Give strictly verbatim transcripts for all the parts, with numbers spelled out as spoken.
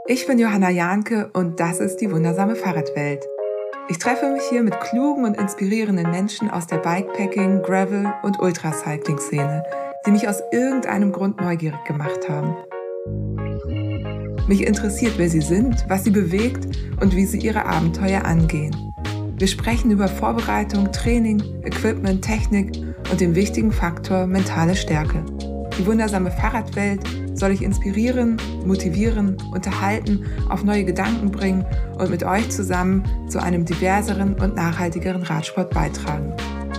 Ich bin Johanna Jahnke und das ist die wundersame Fahrradwelt. Ich treffe mich hier mit klugen und inspirierenden Menschen aus der Bikepacking-, Gravel- und Ultracycling-Szene, die mich aus irgendeinem Grund neugierig gemacht haben. Mich interessiert, wer sie sind, was sie bewegt und wie sie ihre Abenteuer angehen. Wir sprechen über Vorbereitung, Training, Equipment, Technik und den wichtigen Faktor mentale Stärke. Die wundersame Fahrradwelt soll ich inspirieren, motivieren, unterhalten, auf neue Gedanken bringen und mit euch zusammen zu einem diverseren und nachhaltigeren Radsport beitragen.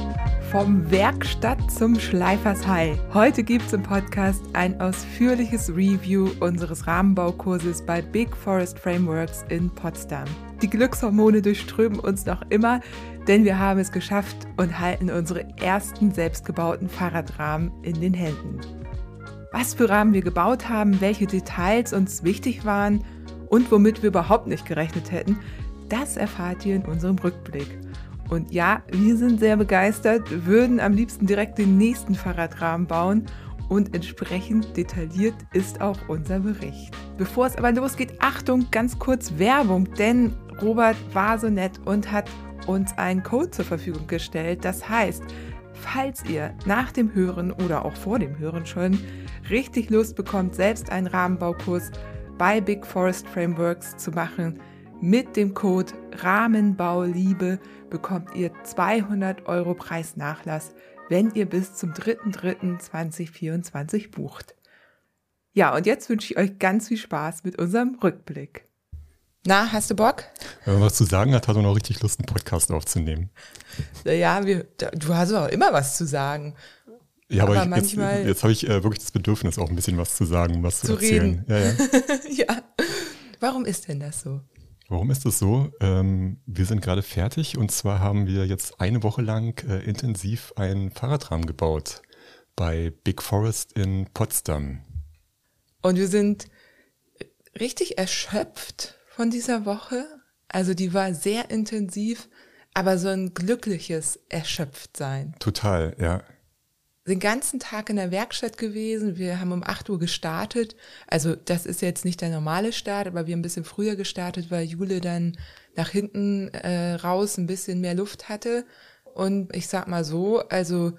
Vom Werkstatt zum Schleifers High. Heute gibt es im Podcast ein ausführliches Review unseres Rahmenbaukurses bei Big Forest Frameworks in Potsdam. Die Glückshormone durchströmen uns noch immer, denn wir haben es geschafft und halten unsere ersten selbstgebauten Fahrradrahmen in den Händen. Was für Rahmen wir gebaut haben, welche Details uns wichtig waren und womit wir überhaupt nicht gerechnet hätten, das erfahrt ihr in unserem Rückblick. Und ja, wir sind sehr begeistert, würden am liebsten direkt den nächsten Fahrradrahmen bauen und entsprechend detailliert ist auch unser Bericht. Bevor es aber losgeht, Achtung, ganz kurz Werbung, denn Robert war so nett und hat uns einen Code zur Verfügung gestellt. Das heißt, falls ihr nach dem Hören oder auch vor dem Hören schon richtig Lust bekommt, selbst einen Rahmenbaukurs bei Big Forest Frameworks zu machen, mit dem Code Rahmenbauliebe bekommt ihr zweihundert Euro Preisnachlass, wenn ihr bis zum dritter dritter zweitausendvierundzwanzig bucht. Ja, und jetzt wünsche ich euch ganz viel Spaß mit unserem Rückblick. Na, hast du Bock? Wenn man was zu sagen hat, hat man auch richtig Lust, einen Podcast aufzunehmen. Ja, wir, du hast auch immer was zu sagen. Ja, aber, aber ich, manchmal jetzt, jetzt habe ich äh, wirklich das Bedürfnis, auch ein bisschen was zu sagen, was zu, zu erzählen. Reden. Ja, ja. Ja. Warum ist denn das so? Warum ist das so? Ähm, wir sind gerade fertig und zwar haben wir jetzt eine Woche lang äh, intensiv einen Fahrradrahmen gebaut bei Big Forest in Potsdam. Und wir sind richtig erschöpft von dieser Woche. Also die war sehr intensiv, aber so ein glückliches Erschöpftsein. Total, ja. Den ganzen Tag in der Werkstatt gewesen. Wir haben um acht Uhr gestartet. Also das ist jetzt nicht der normale Start, aber wir haben ein bisschen früher gestartet, weil Jule dann nach hinten äh, raus ein bisschen mehr Luft hatte. Und ich sag mal so, also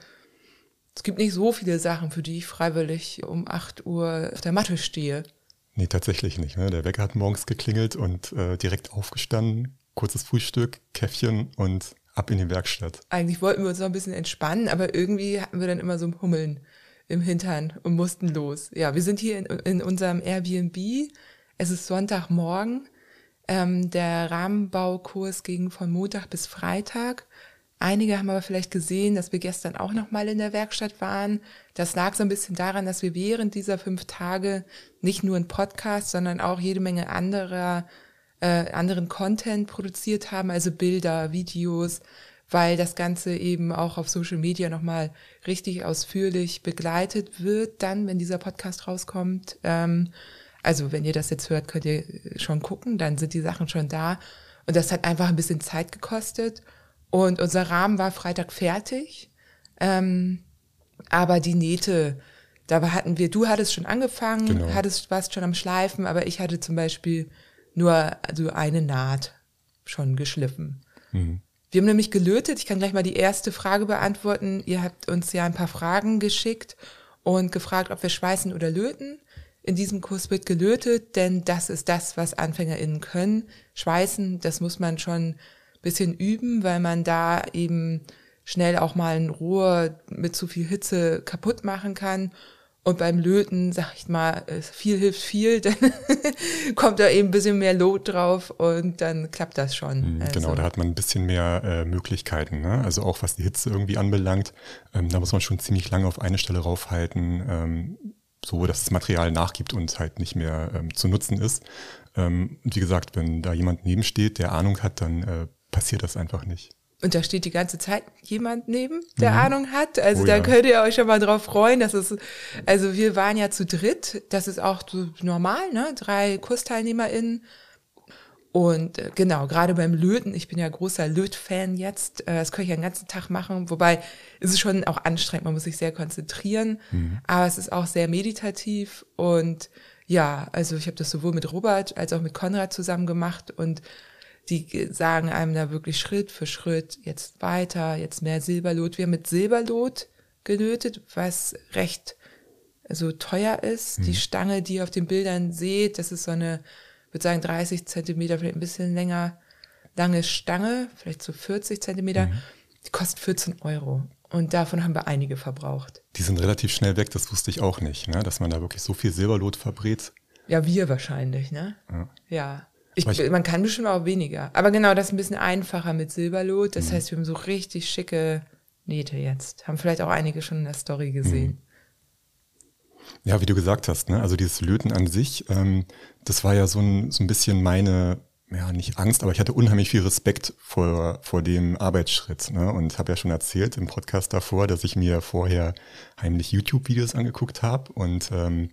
es gibt nicht so viele Sachen, für die ich freiwillig um acht Uhr auf der Matte stehe. Nee, tatsächlich nicht. Ne? Der Wecker hat morgens geklingelt und äh, direkt aufgestanden, kurzes Frühstück, Käffchen und ab in die Werkstatt. Eigentlich wollten wir uns noch ein bisschen entspannen, aber irgendwie hatten wir dann immer so ein Hummeln im Hintern und mussten los. Ja, wir sind hier in, in unserem Airbnb. Es ist Sonntagmorgen. Ähm, der Rahmenbaukurs ging von Montag bis Freitag. Einige haben aber vielleicht gesehen, dass wir gestern auch noch mal in der Werkstatt waren. Das lag so ein bisschen daran, dass wir während dieser fünf Tage nicht nur einen Podcast, sondern auch jede Menge anderer Äh, anderen Content produziert haben, also Bilder, Videos, weil das Ganze eben auch auf Social Media nochmal richtig ausführlich begleitet wird, dann, wenn dieser Podcast rauskommt. Ähm, also wenn ihr das jetzt hört, könnt ihr schon gucken, dann sind die Sachen schon da. Und das hat einfach ein bisschen Zeit gekostet. Und unser Rahmen war Freitag fertig. Ähm, aber die Nähte, da hatten wir, du hattest schon angefangen, Genau. hattest, warst schon am Schleifen, aber ich hatte zum Beispiel nur also eine Naht schon geschliffen. Mhm. Wir haben nämlich gelötet. Ich kann gleich mal die erste Frage beantworten. Ihr habt uns ja ein paar Fragen geschickt und gefragt, ob wir schweißen oder löten. In diesem Kurs wird gelötet, denn das ist das, was AnfängerInnen können. Schweißen, das muss man schon ein bisschen üben, weil man da eben schnell auch mal ein Rohr mit zu viel Hitze kaputt machen kann. Und beim Löten, sag ich mal, viel hilft viel, dann kommt da eben ein bisschen mehr Lot drauf und dann klappt das schon. Mhm, also. Genau, da hat man ein bisschen mehr äh, Möglichkeiten, ne? Also auch was die Hitze irgendwie anbelangt, ähm, da muss man schon ziemlich lange auf eine Stelle raufhalten, ähm, so dass das Material nachgibt und halt nicht mehr ähm, zu nutzen ist. Ähm, und wie gesagt, wenn da jemand nebensteht, der Ahnung hat, dann äh, passiert das einfach nicht. Und da steht die ganze Zeit jemand neben, der mhm. Ahnung hat. Also oh, da ja. könnt ihr euch schon mal drauf freuen. Das ist, also wir waren ja zu dritt. Das ist auch so normal, ne? Drei KursteilnehmerInnen. Und äh, genau, gerade beim Löten, ich bin ja großer Löt-Fan jetzt. Äh, das kann ich ja den ganzen Tag machen. Wobei es ist schon auch anstrengend, man muss sich sehr konzentrieren. Mhm. Aber es ist auch sehr meditativ. Und ja, also ich habe das sowohl mit Robert als auch mit Konrad zusammen gemacht und die sagen einem da wirklich Schritt für Schritt, jetzt weiter, jetzt mehr Silberlot. Wir haben mit Silberlot gelötet, was recht so teuer ist. Mhm. Die Stange, die ihr auf den Bildern seht, das ist so eine, ich würde sagen dreißig Zentimeter, vielleicht ein bisschen länger, lange Stange, vielleicht so vierzig Zentimeter, mhm. die kostet vierzehn Euro. Und davon haben wir einige verbraucht. Die sind relativ schnell weg, das wusste ich auch nicht, ne? Dass man da wirklich so viel Silberlot verbrät. Ja, wir wahrscheinlich, ne? Ja. ja. Ich, ich, man kann bestimmt auch weniger. Aber genau, das ist ein bisschen einfacher mit Silberlot. Das mhm. heißt, wir haben so richtig schicke Nähte jetzt. Haben vielleicht auch einige schon in der Story gesehen. Mhm. Ja, wie du gesagt hast, ne? Also dieses Löten an sich, ähm, das war ja so ein, so ein bisschen meine, ja nicht Angst, aber ich hatte unheimlich viel Respekt vor, vor dem Arbeitsschritt, ne? Und habe ja schon erzählt im Podcast davor, dass ich mir vorher heimlich YouTube-Videos angeguckt habe und ähm,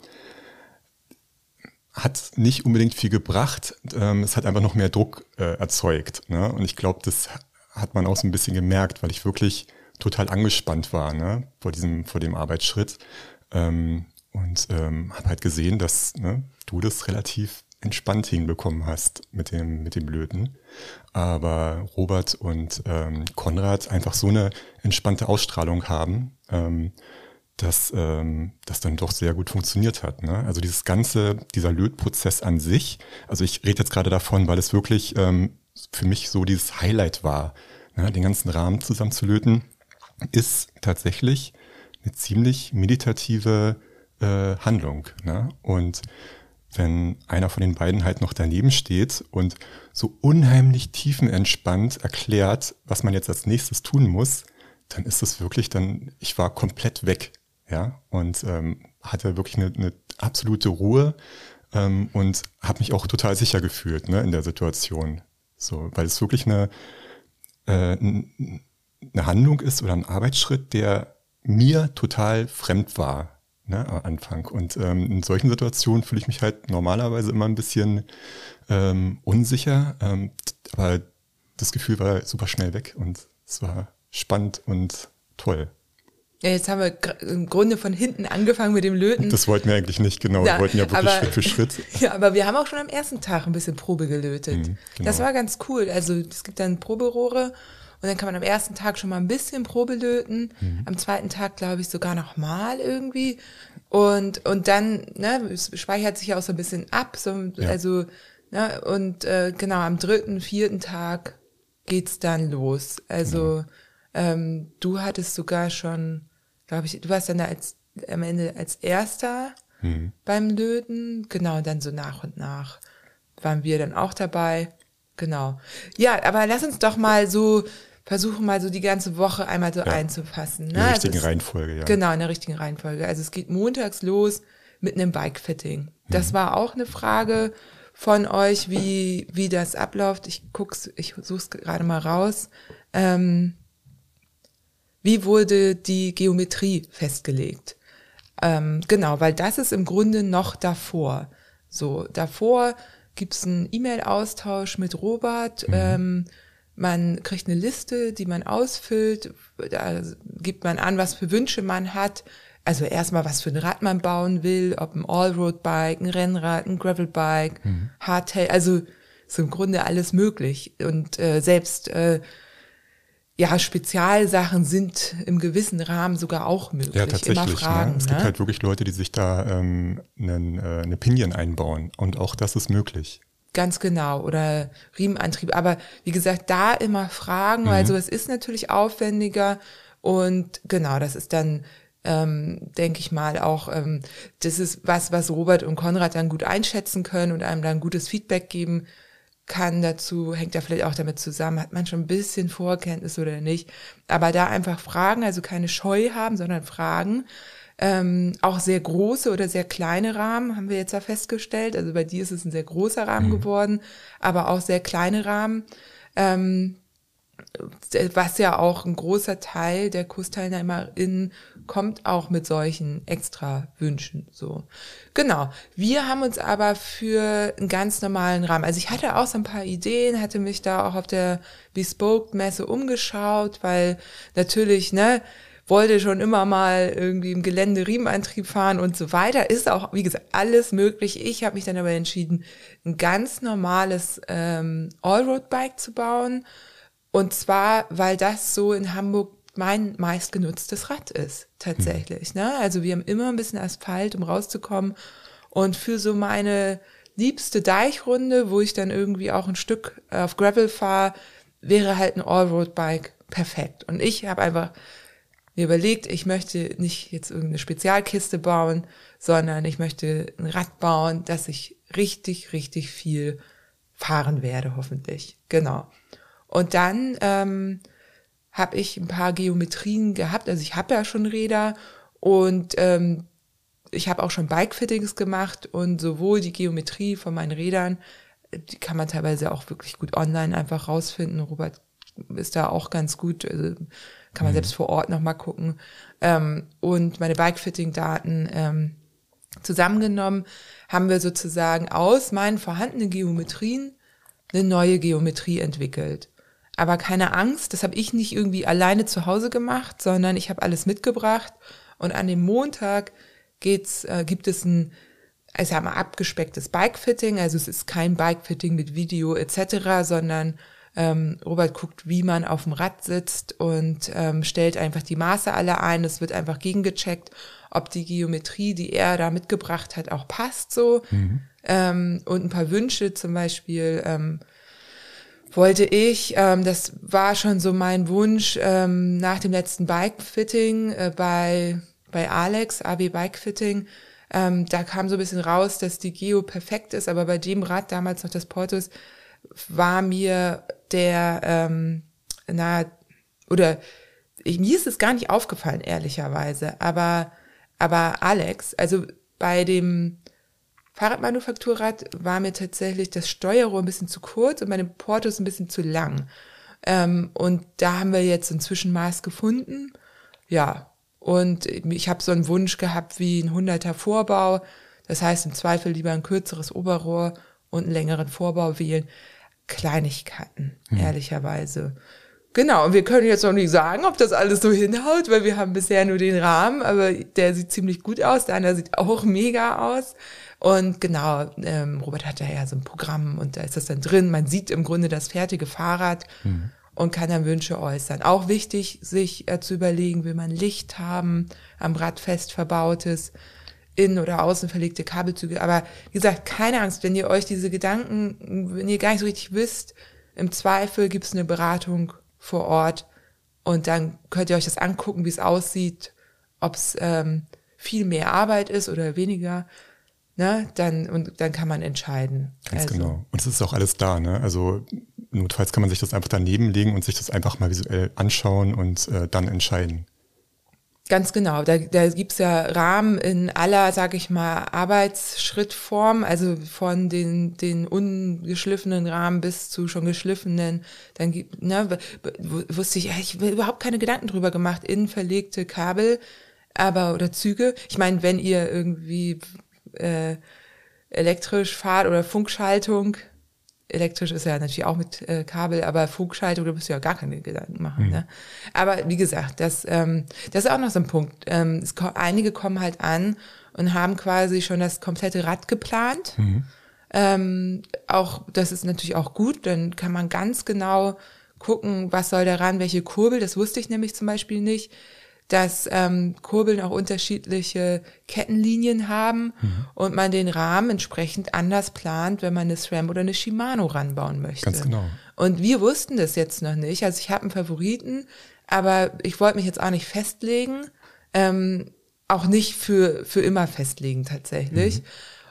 hat nicht unbedingt viel gebracht. Ähm, es hat einfach noch mehr Druck äh, erzeugt, ne? Und ich glaube, das hat man auch so ein bisschen gemerkt, weil ich wirklich total angespannt war, ne? Vor diesem, vor dem Arbeitsschritt. Ähm, und ähm, habe halt gesehen, dass ne, du das relativ entspannt hinbekommen hast mit dem, mit dem Löten. Aber Robert und ähm, Konrad einfach so eine entspannte Ausstrahlung haben, ähm, dass ähm, das dann doch sehr gut funktioniert hat. Ne? Also dieses ganze, dieser Lötprozess an sich, also ich rede jetzt gerade davon, weil es wirklich ähm, für mich so dieses Highlight war, ne? Den ganzen Rahmen zusammen zu löten, ist tatsächlich eine ziemlich meditative äh, Handlung. Ne? Und wenn einer von den beiden halt noch daneben steht und so unheimlich tiefenentspannt erklärt, was man jetzt als nächstes tun muss, dann ist es wirklich dann, ich war komplett weg, ja, und ähm, hatte wirklich eine, eine absolute Ruhe ähm, und habe mich auch total sicher gefühlt, ne, in der Situation, so, weil es wirklich eine äh, eine Handlung ist oder ein Arbeitsschritt, der mir total fremd war. Ne, am Anfang. Und ähm, in solchen Situationen fühle ich mich halt normalerweise immer ein bisschen ähm, unsicher, ähm, aber das Gefühl war super schnell weg und es war spannend und toll. Ja, jetzt haben wir im Grunde von hinten angefangen mit dem Löten. Das wollten wir eigentlich nicht, genau. Ja, wir wollten ja wirklich aber, Schritt für Schritt. Ja, aber wir haben auch schon am ersten Tag ein bisschen Probe gelötet. Mhm, genau. Das war ganz cool. Also es gibt dann Proberohre. Und dann kann man am ersten Tag schon mal ein bisschen Probe löten, mhm. am zweiten Tag, glaube ich, sogar noch mal irgendwie. Und und dann, ne, es speichert sich ja auch so ein bisschen ab, so, ja. also, ne, und äh, genau, am dritten, vierten Tag geht's dann los. Also, mhm. ähm, du hattest sogar schon, glaube ich, du warst dann da als am Ende als Erster mhm. beim Löten. Genau, dann so nach und nach waren wir dann auch dabei. Genau. Ja, aber lass uns doch mal so versuchen, mal so die ganze Woche einmal so ja. einzufassen. Ne? In der richtigen also es, Reihenfolge, ja. Genau, in der richtigen Reihenfolge. Also es geht montags los mit einem Bike-Fitting. Das mhm. war auch eine Frage von euch, wie wie das abläuft. Ich guck's, ich such's gerade mal raus. Ähm, wie wurde die Geometrie festgelegt? Ähm, genau, weil das ist im Grunde noch davor. So, davor gibt's einen E-Mail-Austausch mit Robert. Mhm. Ähm, man kriegt eine Liste, die man ausfüllt. Da gibt man an, was für Wünsche man hat. Also erstmal, was für ein Rad man bauen will, ob ein Allroad-Bike, ein Rennrad, ein Gravelbike, mhm. Hardtail. Also ist im Grunde alles möglich. Und äh, selbst äh, ja, Spezialsachen sind im gewissen Rahmen sogar auch möglich. Ja, tatsächlich. Immer fragen, ne? Es ne? gibt halt wirklich Leute, die sich da ähm, einen, äh, eine Pinion einbauen. Und auch das ist möglich. Ganz genau. Oder Riemenantrieb. Aber wie gesagt, da immer fragen, mhm. weil sowas ist natürlich aufwendiger. Und genau, das ist dann, ähm, denke ich mal, auch, ähm, das ist was, was Robert und Konrad dann gut einschätzen können und einem dann gutes Feedback geben kann dazu, hängt ja vielleicht auch damit zusammen, hat man schon ein bisschen Vorkenntnis oder nicht. Aber da einfach fragen, also keine Scheu haben, sondern fragen. Ähm, auch sehr große oder sehr kleine Rahmen haben wir jetzt ja festgestellt. Also bei dir ist es ein sehr großer Rahmen mhm. geworden, aber auch sehr kleine Rahmen. Ähm, was ja auch ein großer Teil der KursteilnehmerInnen kommt auch mit solchen extra Wünschen, so. Genau. Wir haben uns aber für einen ganz normalen Rahmen, also ich hatte auch so ein paar Ideen, hatte mich da auch auf der Bespoke-Messe umgeschaut, weil natürlich, ne, wollte schon immer mal irgendwie im Gelände Riemenantrieb fahren und so weiter. Ist auch, wie gesagt, alles möglich. Ich habe mich dann aber entschieden, ein ganz normales ähm, Allroad-Bike zu bauen. Und zwar, weil das so in Hamburg mein meistgenutztes Rad ist, tatsächlich. Mhm. Ne? Also wir haben immer ein bisschen Asphalt, um rauszukommen. Und für so meine liebste Deichrunde, wo ich dann irgendwie auch ein Stück auf Gravel fahre, wäre halt ein Allroad-Bike perfekt. Und ich habe einfach mir überlegt, ich möchte nicht jetzt irgendeine Spezialkiste bauen, sondern ich möchte ein Rad bauen, das ich richtig, richtig viel fahren werde, hoffentlich. Genau. Und dann ähm, habe ich ein paar Geometrien gehabt. Also ich habe ja schon Räder und ähm, ich habe auch schon Bike-Fittings gemacht und sowohl die Geometrie von meinen Rädern, die kann man teilweise auch wirklich gut online einfach rausfinden. Robert ist da auch ganz gut, also kann man mhm. selbst vor Ort nochmal gucken. Ähm, und meine Bike-Fitting-Daten ähm, zusammengenommen, haben wir sozusagen aus meinen vorhandenen Geometrien eine neue Geometrie entwickelt. Aber keine Angst, das habe ich nicht irgendwie alleine zu Hause gemacht, sondern ich habe alles mitgebracht. Und an dem Montag geht's, äh, gibt es ein, ich sag mal, abgespecktes Bike-Fitting. Also es ist kein Bike-Fitting mit Video et cetera, sondern ähm, Robert guckt, wie man auf dem Rad sitzt und ähm, stellt einfach die Maße alle ein. Es wird einfach gegengecheckt, ob die Geometrie, die er da mitgebracht hat, auch passt so. Mhm. Ähm, und ein paar Wünsche zum Beispiel ähm, wollte ich, ähm, das war schon so mein Wunsch ähm, nach dem letzten Bike-Fitting äh, bei bei Alex, A B Bike-Fitting, ähm, da kam so ein bisschen raus, dass die Geo perfekt ist, aber bei dem Rad, damals noch das Portus, war mir der, ähm, na, oder ich, mir ist es gar nicht aufgefallen, ehrlicherweise, aber, aber Alex, also bei dem Fahrradmanufakturrad war mir tatsächlich das Steuerrohr ein bisschen zu kurz und bei dem Portus ein bisschen zu lang. Ähm, und da haben wir jetzt ein Zwischenmaß gefunden, ja. Und ich habe so einen Wunsch gehabt wie ein hunderter Vorbau. Das heißt, im Zweifel lieber ein kürzeres Oberrohr und einen längeren Vorbau wählen. Kleinigkeiten, hm. ehrlicherweise. Genau, und wir können jetzt noch nicht sagen, ob das alles so hinhaut, weil wir haben bisher nur den Rahmen, aber der sieht ziemlich gut aus. Der andere sieht auch mega aus. Und genau, ähm, Robert hat da ja so ein Programm und da ist das dann drin. Man sieht im Grunde das fertige Fahrrad. Hm. Und kann dann Wünsche äußern. Auch wichtig, sich äh, zu überlegen, will man Licht haben, am Rad fest verbautes, innen oder außen verlegte Kabelzüge. Aber wie gesagt, keine Angst, wenn ihr euch diese Gedanken, wenn ihr gar nicht so richtig wisst, im Zweifel gibt's eine Beratung vor Ort und dann könnt ihr euch das angucken, wie es aussieht, ob es ähm, viel mehr Arbeit ist oder weniger. Ne, dann, und dann kann man entscheiden. Ganz also. genau. Und es ist auch alles da, ne? Also notfalls kann man sich das einfach daneben legen und sich das einfach mal visuell anschauen und äh, dann entscheiden. Ganz genau. Da, da gibt's ja Rahmen in aller, sag ich mal, Arbeitsschrittform, also von den, den ungeschliffenen Rahmen bis zu schon geschliffenen. Dann gibt, ne, wusste ich, ich habe überhaupt keine Gedanken drüber gemacht, innen verlegte Kabel, aber, oder Züge. Ich meine, wenn ihr irgendwie Äh, elektrisch fahrt oder Funkschaltung. Elektrisch ist ja natürlich auch mit äh, Kabel, aber Funkschaltung, da müsst ihr ja gar keine Gedanken machen. Mhm. Ne? Aber wie gesagt, das, ähm, das ist auch noch so ein Punkt. Ähm, es, einige kommen halt an und haben quasi schon das komplette Rad geplant. Mhm. Ähm, auch, das ist natürlich auch gut, dann kann man ganz genau gucken, was soll daran, welche Kurbel, das wusste ich nämlich zum Beispiel nicht, dass ähm, Kurbeln auch unterschiedliche Kettenlinien haben mhm. und man den Rahmen entsprechend anders plant, wenn man eine SRAM oder eine Shimano ranbauen möchte. Ganz genau. Und wir wussten das jetzt noch nicht. Also ich habe einen Favoriten, aber ich wollte mich jetzt auch nicht festlegen, ähm, auch nicht für für immer festlegen tatsächlich. Mhm.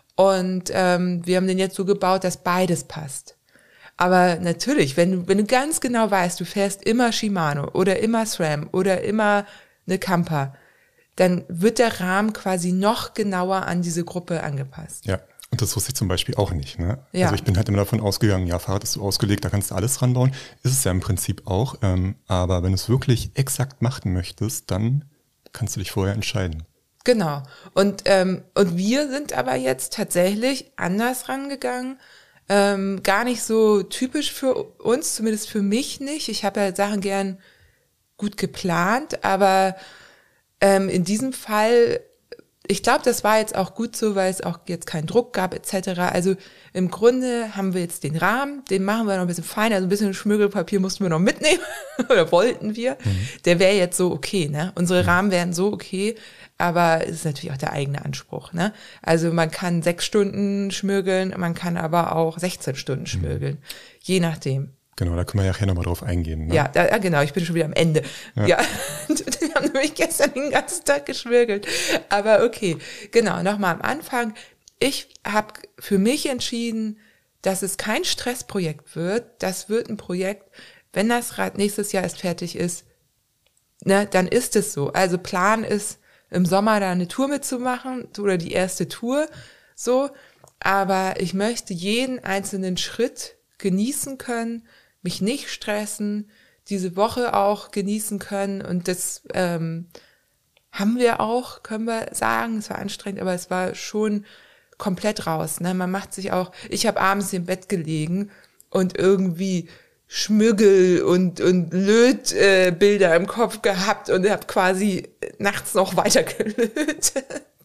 Und ähm, wir haben den jetzt so gebaut, dass beides passt. Aber natürlich, wenn du wenn du ganz genau weißt, du fährst immer Shimano oder immer SRAM oder immer eine Camper, dann wird der Rahmen quasi noch genauer an diese Gruppe angepasst. Ja, und das wusste ich zum Beispiel auch nicht. Ne? Ja. Also ich bin halt immer davon ausgegangen, ja, Fahrrad ist so ausgelegt, da kannst du alles ranbauen. Ist es ja im Prinzip auch. Ähm, aber wenn du es wirklich exakt machen möchtest, dann kannst du dich vorher entscheiden. Genau. Und, ähm, und wir sind aber jetzt tatsächlich anders rangegangen. Ähm, gar nicht so typisch für uns, zumindest für mich nicht. Ich habe ja Sachen gern gut geplant, aber ähm, in diesem Fall, ich glaube, das war jetzt auch gut so, weil es auch jetzt keinen Druck gab et cetera. Also im Grunde haben wir jetzt den Rahmen, den machen wir noch ein bisschen feiner, also ein bisschen Schmirgelpapier mussten wir noch mitnehmen oder wollten wir. Mhm. Der wäre jetzt so okay, ne? Unsere mhm. Rahmen wären so okay, aber es ist natürlich auch der eigene Anspruch, ne? Also man kann sechs Stunden schmirgeln, man kann aber auch sechzehn Stunden schmirgeln, mhm. je nachdem. Genau, da können wir ja nachher nochmal drauf eingehen. Ne? Ja, da, genau, ich bin schon wieder am Ende. Ja, ja. Wir haben nämlich gestern den ganzen Tag geschmirgelt. Aber okay, genau, nochmal am Anfang. Ich habe für mich entschieden, dass es kein Stressprojekt wird. Das wird ein Projekt, wenn das Rad nächstes Jahr erst fertig ist, ne, dann ist es so. Also Plan ist, im Sommer da eine Tour mitzumachen oder die erste Tour, so. Aber ich möchte jeden einzelnen Schritt genießen können, mich nicht stressen, diese Woche auch genießen können und das ähm, haben wir auch, können wir sagen, es war anstrengend, aber es war schon komplett raus, ne? Man macht sich auch, ich habe abends im Bett gelegen und irgendwie Schmirgel und und Lötbilder äh, im Kopf gehabt und habe quasi nachts noch weiter gelötet.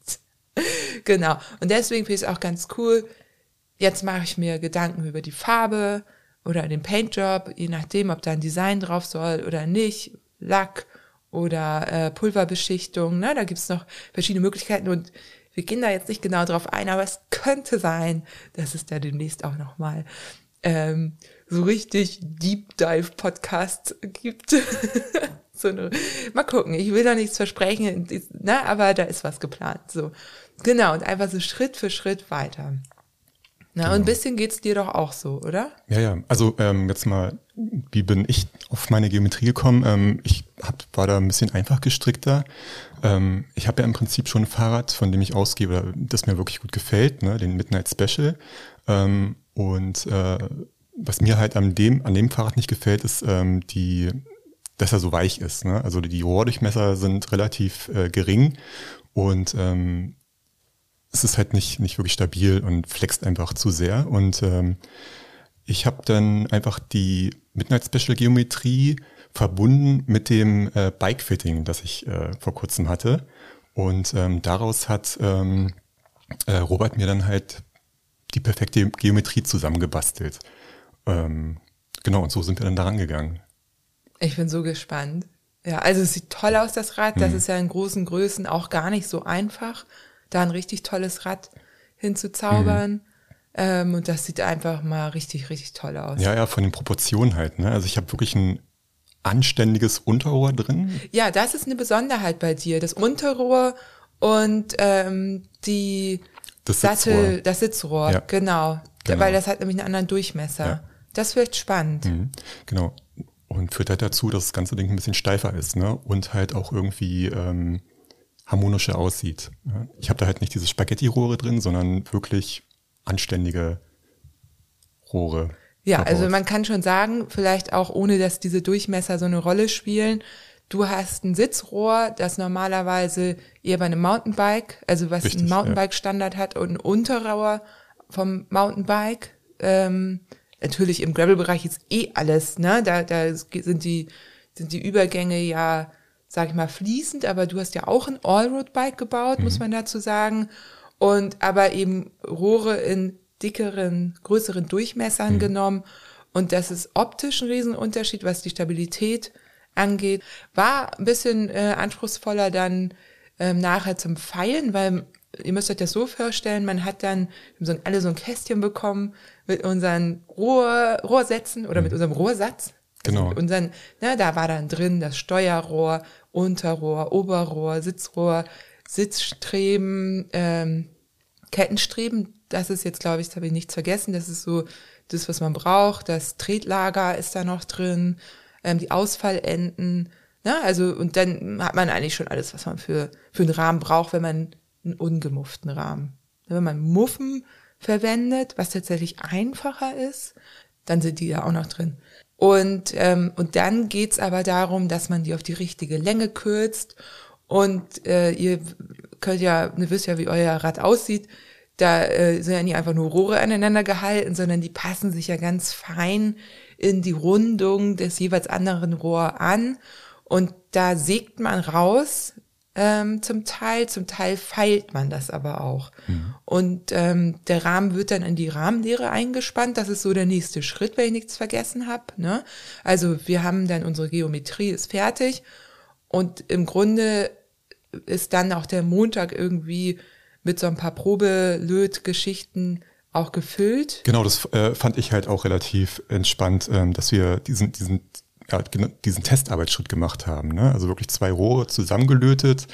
Genau, und deswegen finde ich es auch ganz cool, jetzt mache ich mir Gedanken über die Farbe, oder den Paintjob, je nachdem, ob da ein Design drauf soll oder nicht, Lack oder äh, Pulverbeschichtung, ne? Da gibt's noch verschiedene Möglichkeiten und wir gehen da jetzt nicht genau drauf ein, aber es könnte sein, dass es da demnächst auch nochmal ähm, so richtig Deep Dive Podcasts gibt. so eine, mal gucken, ich will da nichts versprechen, ne? Aber da ist was geplant. So, genau, und einfach so Schritt für Schritt weiter. Na, genau. Und ein bisschen geht's dir doch auch so, oder? Ja, ja. Also ähm, jetzt mal, wie bin ich auf meine Geometrie gekommen? Ähm, ich hab, war da ein bisschen einfach gestrickter. Ähm, ich habe ja im Prinzip schon ein Fahrrad, von dem ich ausgebe, das mir wirklich gut gefällt, ne, den Midnight Special. Ähm, und äh, was mir halt an dem an dem Fahrrad nicht gefällt, ist ähm, die, dass er so weich ist. Ne? Also die Rohrdurchmesser sind relativ äh, gering und ähm, es ist halt nicht nicht wirklich stabil und flext einfach zu sehr. Und ähm, ich habe dann einfach die Midnight Special Geometrie verbunden mit dem äh, Bike-Fitting, das ich äh, vor kurzem hatte. Und ähm, daraus hat ähm, äh, Robert mir dann halt die perfekte Geometrie zusammengebastelt. Ähm, genau, und so sind wir dann daran gegangen. Ich bin so gespannt. Ja, also es sieht toll aus, das Rad. Das hm. ist ja in großen Größen auch gar nicht so einfach, da ein richtig tolles Rad hinzuzaubern. Mhm. Ähm, und das sieht einfach mal richtig, richtig toll aus. Ja, ja, von den Proportionen halt. Ne? Also ich habe wirklich ein anständiges Unterrohr drin. Ja, das ist eine Besonderheit bei dir. Das Unterrohr und ähm, die das Sattel, Sitzrohr. das Sitzrohr, ja. genau. genau. Weil das hat nämlich einen anderen Durchmesser. Ja. Das wird spannend. Mhm. Genau. Und führt halt dazu, dass das ganze Ding ein bisschen steifer ist, ne? Und halt auch irgendwie ähm, harmonischer aussieht. Ja? Ich habe da halt nicht diese Spaghetti-Rohre drin, sondern wirklich anständige Rohre. Ja, verbaut. Also man kann schon sagen, vielleicht auch ohne, dass diese Durchmesser so eine Rolle spielen, du hast ein Sitzrohr, das normalerweise eher bei einem Mountainbike, also was Richtig, ein Mountainbike-Standard ja. hat, und ein Unterrohr vom Mountainbike. Ähm, natürlich im Gravel-Bereich ist eh alles, ne? Da, da sind die, sind die Übergänge ja, sag ich mal, fließend, aber du hast ja auch ein Allroad-Bike gebaut, mhm. muss man dazu sagen. Und aber eben Rohre in dickeren, größeren Durchmessern mhm. genommen. Und das ist optisch ein Riesenunterschied, was die Stabilität angeht. War ein bisschen äh, anspruchsvoller dann ähm, nachher zum Feilen, weil ihr müsst euch das so vorstellen, man hat dann so ein, alle so ein Kästchen bekommen mit unseren Rohr, Rohrsätzen oder mhm. mit unserem Rohrsatz. Genau. Also mit unseren, na, da war dann drin das Steuerrohr, Unterrohr, Oberrohr, Sitzrohr, Sitzstreben, ähm, Kettenstreben. Das ist jetzt, glaube ich, das habe ich nichts vergessen. Das ist so das, was man braucht. Das Tretlager ist da noch drin, ähm, die Ausfallenden. Na, also, und dann hat man eigentlich schon alles, was man für, für einen Rahmen braucht, wenn man einen ungemufften Rahmen. Wenn man Muffen verwendet, was tatsächlich einfacher ist, dann sind die ja auch noch drin. Und ähm, und dann geht's aber darum, dass man die auf die richtige Länge kürzt. Und äh, ihr könnt ja, ihr wisst ja, wie euer Rad aussieht. Da äh, sind ja nicht einfach nur Rohre aneinander gehalten, sondern die passen sich ja ganz fein in die Rundung des jeweils anderen Rohr an. Und da sägt man raus, ähm, zum Teil, zum Teil feilt man das aber auch. Mhm. Und ähm, der Rahmen wird dann in die Rahmenlehre eingespannt. Das ist so der nächste Schritt, wenn ich nichts vergessen habe. Ne? Also wir haben dann, unsere Geometrie ist fertig und im Grunde ist dann auch der Montag irgendwie mit so ein paar Probelötgeschichten auch gefüllt. Genau, das äh, fand ich halt auch relativ entspannt, ähm, dass wir diesen, diesen Ja, diesen Testarbeitsschritt gemacht haben. Ne? Also wirklich zwei Rohre zusammengelötet,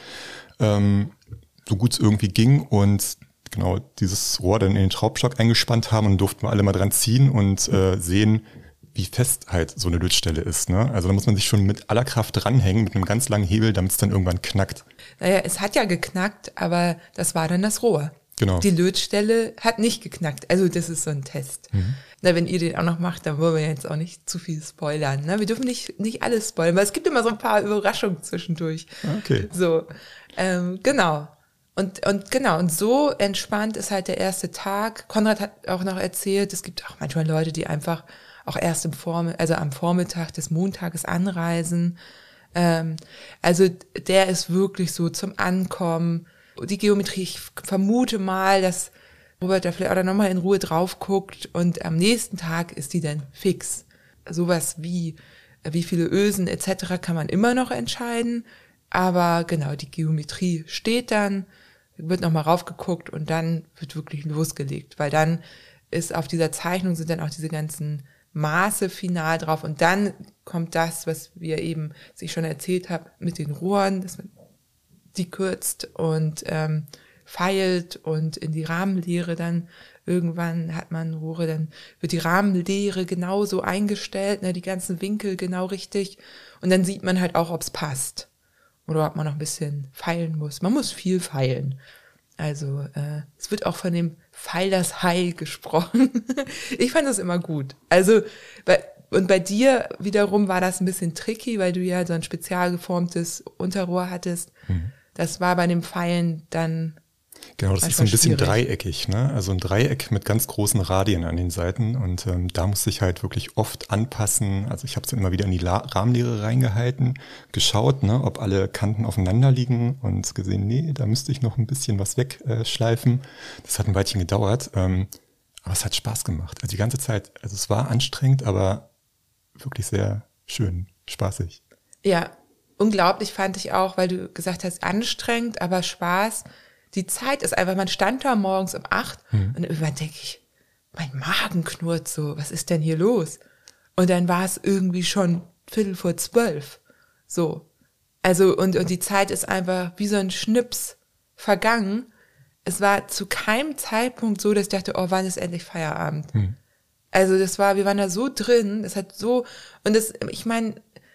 ähm, so gut es irgendwie ging und genau dieses Rohr dann in den Schraubstock eingespannt haben und durften wir alle mal dran ziehen und äh, sehen, wie fest halt so eine Lötstelle ist. Ne? Also da muss man sich schon mit aller Kraft dranhängen, mit einem ganz langen Hebel, damit es dann irgendwann knackt. Naja, es hat ja geknackt, aber das war dann das Rohr. Genau. Die Lötstelle hat nicht geknackt. Also das ist so ein Test. Mhm. Na, wenn ihr den auch noch macht, dann wollen wir jetzt auch nicht zu viel spoilern. Ne? Wir dürfen nicht, nicht alles spoilern, weil es gibt immer so ein paar Überraschungen zwischendurch. Okay. So, ähm, genau. Und, und genau, und so entspannt ist halt der erste Tag. Konrad hat auch noch erzählt, es gibt auch manchmal Leute, die einfach auch erst im Vorm- also am Vormittag des Montages anreisen. Ähm, also der ist wirklich so zum Ankommen. Die Geometrie, ich vermute mal, dass Robert da vielleicht auch nochmal in Ruhe drauf guckt und am nächsten Tag ist die dann fix. Sowas wie, wie viele Ösen et cetera kann man immer noch entscheiden, aber genau, die Geometrie steht dann, wird nochmal raufgeguckt und dann wird wirklich losgelegt, weil dann ist auf dieser Zeichnung sind dann auch diese ganzen Maße final drauf und dann kommt das, was wir eben, was ich schon erzählt habe, mit den Rohren, dass man die kürzt und ähm, feilt und in die Rahmenlehre dann irgendwann hat man Rohre, dann wird die Rahmenlehre genauso eingestellt, ne, die ganzen Winkel genau richtig und dann sieht man halt auch, ob es passt oder ob man noch ein bisschen feilen muss. Man muss viel feilen. Also äh, es wird auch von dem Pfeil das Hai gesprochen. Ich fand das immer gut. Also bei, und bei dir wiederum war das ein bisschen tricky, weil du ja so ein spezial geformtes Unterrohr hattest. Mhm. Das war bei den Pfeilen dann Genau, das ist so ein bisschen schwierig. Dreieckig, ne? Also ein Dreieck mit ganz großen Radien an den Seiten und ähm, da musste ich halt wirklich oft anpassen. Also ich habe es dann immer wieder in die La- Rahmenlehre reingehalten, geschaut, ne, ob alle Kanten aufeinander liegen und gesehen, nee, da müsste ich noch ein bisschen was wegschleifen. Äh, das hat ein Weilchen gedauert, ähm, aber es hat Spaß gemacht. Also die ganze Zeit, also es war anstrengend, aber wirklich sehr schön, spaßig. Ja, unglaublich fand ich auch, weil du gesagt hast, anstrengend, aber Spaß. Die Zeit ist einfach, man stand da morgens um acht mhm. und irgendwann denke ich, mein Magen knurrt so, was ist denn hier los? Und dann war es irgendwie schon Viertel vor zwölf. So. Also, und, und die Zeit ist einfach wie so ein Schnips vergangen. Es war zu keinem Zeitpunkt so, dass ich dachte, oh, wann ist endlich Feierabend? Mhm. Also, das war, wir waren da so drin, das hat so, und das, ich meine,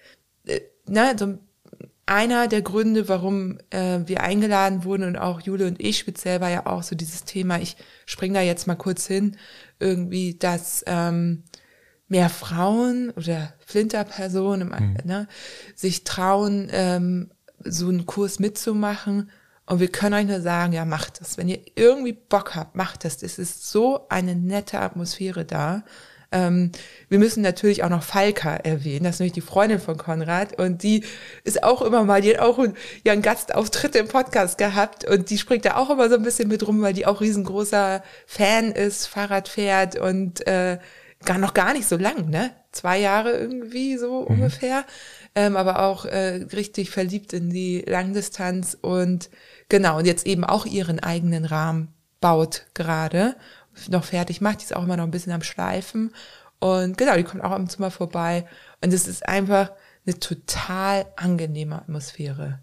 ne, so einer der Gründe, warum äh, wir eingeladen wurden und auch Jule und ich speziell, war ja auch so dieses Thema, ich springe da jetzt mal kurz hin, irgendwie, dass ähm, mehr Frauen oder Flinterpersonen mhm. ne, sich trauen, ähm, so einen Kurs mitzumachen. Und wir können euch nur sagen, ja, macht das. Wenn ihr irgendwie Bock habt, macht das. Es ist so eine nette Atmosphäre da. Ähm, wir müssen natürlich auch noch Falka erwähnen, das ist nämlich die Freundin von Konrad und die ist auch immer mal, die hat auch einen, ja, einen Gastauftritt im Podcast gehabt und die springt da auch immer so ein bisschen mit rum, weil die auch riesengroßer Fan ist, Fahrrad fährt und äh, gar noch gar nicht so lang, ne? Zwei Jahre irgendwie so mhm. ungefähr, ähm, aber auch äh, richtig verliebt in die Langdistanz und genau, und jetzt eben auch ihren eigenen Rahmen baut gerade. Noch fertig macht, die ist auch immer noch ein bisschen am Schleifen und genau, die kommt auch am Zimmer vorbei und es ist einfach eine total angenehme Atmosphäre.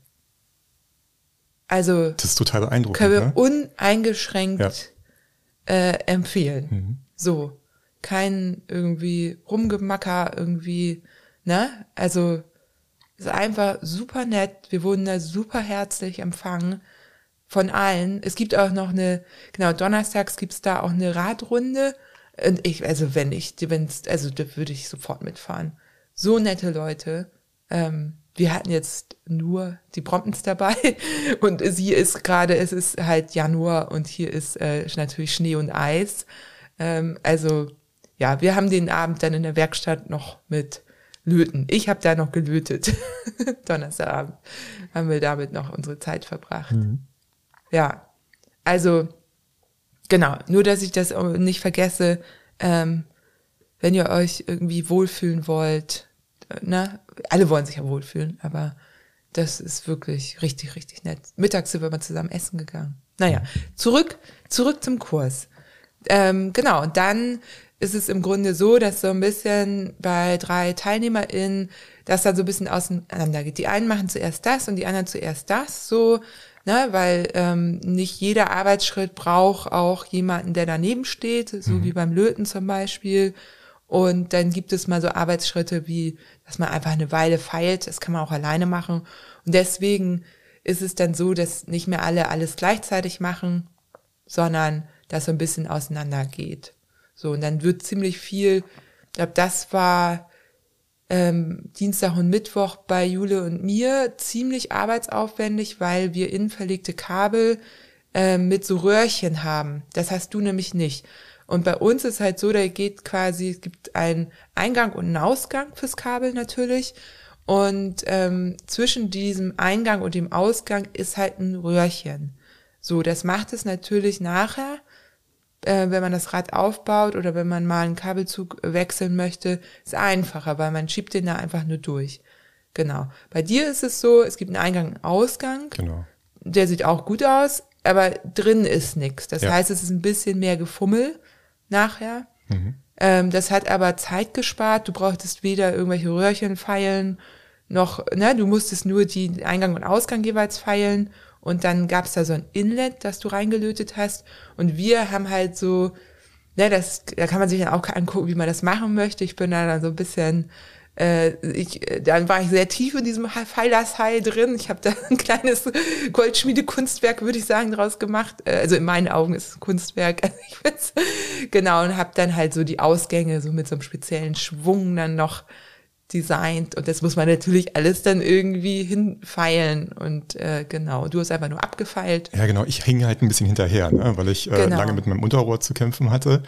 Also das ist total beeindruckend. Können wir ne? uneingeschränkt ja. äh, empfehlen. Mhm. So, kein irgendwie Rumgemacker irgendwie, ne? Also es ist einfach super nett. Wir wurden da super herzlich empfangen. Von allen. Es gibt auch noch eine, genau, donnerstags gibt's da auch eine Radrunde. Und ich, also wenn ich, wenn's, also da würde ich sofort mitfahren. So nette Leute. Ähm, wir hatten jetzt nur die Bromptons dabei. Und sie ist gerade, es ist halt Januar und hier ist äh, natürlich Schnee und Eis. Ähm, also, ja, wir haben den Abend dann in der Werkstatt noch mit löten. Ich habe da noch gelötet. Donnerstagabend haben wir damit noch unsere Zeit verbracht. Mhm. Ja, also genau, nur dass ich das nicht vergesse, ähm, wenn ihr euch irgendwie wohlfühlen wollt, ne, alle wollen sich ja wohlfühlen, aber das ist wirklich richtig, richtig nett. Mittags sind wir mal zusammen essen gegangen. Naja, zurück, zurück zum Kurs. Ähm, genau, und dann ist es im Grunde so, dass so ein bisschen bei drei TeilnehmerInnen das dann so ein bisschen auseinander geht. Die einen machen zuerst das und die anderen zuerst das, so, ne, weil ähm, nicht jeder Arbeitsschritt braucht auch jemanden, der daneben steht, so mhm. wie beim Löten zum Beispiel. Und dann gibt es mal so Arbeitsschritte wie, dass man einfach eine Weile feilt, das kann man auch alleine machen. Und deswegen ist es dann so, dass nicht mehr alle alles gleichzeitig machen, sondern dass so ein bisschen auseinander geht. So, und dann wird ziemlich viel, ich glaube, das war ähm, Dienstag und Mittwoch bei Jule und mir ziemlich arbeitsaufwendig, weil wir innenverlegte Kabel äh, mit so Röhrchen haben. Das hast du nämlich nicht. Und bei uns ist halt so, da geht quasi, es gibt einen Eingang und einen Ausgang fürs Kabel natürlich. Und ähm, zwischen diesem Eingang und dem Ausgang ist halt ein Röhrchen. So, das macht es natürlich nachher, äh, wenn man das Rad aufbaut oder wenn man mal einen Kabelzug wechseln möchte, ist einfacher, weil man schiebt den da einfach nur durch. Genau. Bei dir ist es so, es gibt einen Eingang und einen Ausgang. Genau. Der sieht auch gut aus, aber drin ist nichts. Das ja. heißt, es ist ein bisschen mehr Gefummel nachher. Mhm. Ähm, das hat aber Zeit gespart. Du brauchtest weder irgendwelche Röhrchen feilen, noch, ne, du musstest nur die Eingang und Ausgang jeweils feilen und dann gab's da so ein Inlet, das du reingelötet hast und wir haben halt so, ne, das, da kann man sich dann auch angucken, wie man das machen möchte. Ich bin da dann so ein bisschen, äh, ich, dann war ich sehr tief in diesem Pfeilerseil drin. Ich habe da ein kleines Goldschmiedekunstwerk, würde ich sagen, draus gemacht. Also in meinen Augen ist es ein Kunstwerk. Ich find's, genau, und habe dann halt so die Ausgänge so mit so einem speziellen Schwung dann noch designt und das muss man natürlich alles dann irgendwie hinfeilen und äh, genau, du hast einfach nur abgefeilt. Ja genau, ich hing halt ein bisschen hinterher, ne, weil ich äh, genau. lange mit meinem Unterrohr zu kämpfen hatte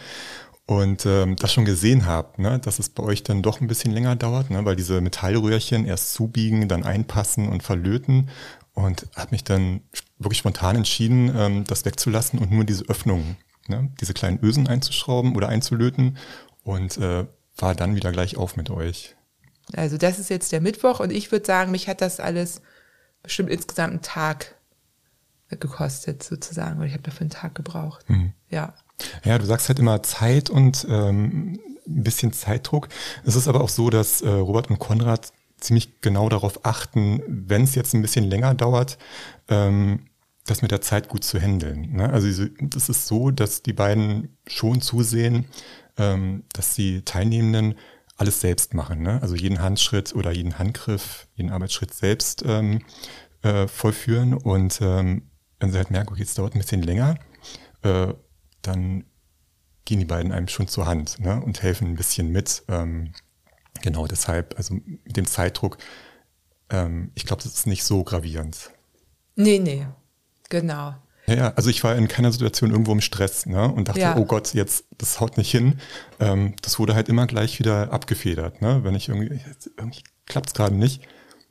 und ähm, das schon gesehen habe, ne, dass es bei euch dann doch ein bisschen länger dauert, ne, weil diese Metallröhrchen erst zubiegen, dann einpassen und verlöten und habe mich dann wirklich spontan entschieden, ähm, das wegzulassen und nur diese Öffnungen, ne, diese kleinen Ösen einzuschrauben oder einzulöten und äh, war dann wieder gleich auf mit euch. Also das ist jetzt der Mittwoch und ich würde sagen, mich hat das alles bestimmt insgesamt einen Tag gekostet sozusagen, weil ich habe dafür einen Tag gebraucht. Mhm. Ja. Ja, du sagst halt immer Zeit und ähm, ein bisschen Zeitdruck. Es ist aber auch so, dass äh, Robert und Konrad ziemlich genau darauf achten, wenn es jetzt ein bisschen länger dauert, ähm, das mit der Zeit gut zu handeln. Ne? Also das ist so, dass die beiden schon zusehen, ähm, dass die Teilnehmenden alles selbst machen, ne? Also jeden Handschritt oder jeden Handgriff, jeden Arbeitsschritt selbst ähm, äh, vollführen und ähm, wenn sie halt merken, okay, es dauert ein bisschen länger, äh, dann gehen die beiden einem schon zur Hand, ne? Und helfen ein bisschen mit. Ähm, genau deshalb, also mit dem Zeitdruck, ähm, ich glaube, das ist nicht so gravierend. Nee, nee, genau. Ja, ja, also ich war in keiner Situation irgendwo im Stress, ne, und dachte, ja. oh Gott, jetzt, das haut nicht hin. Ähm, das wurde halt immer gleich wieder abgefedert, ne, wenn ich irgendwie, irgendwie klappt's gerade nicht.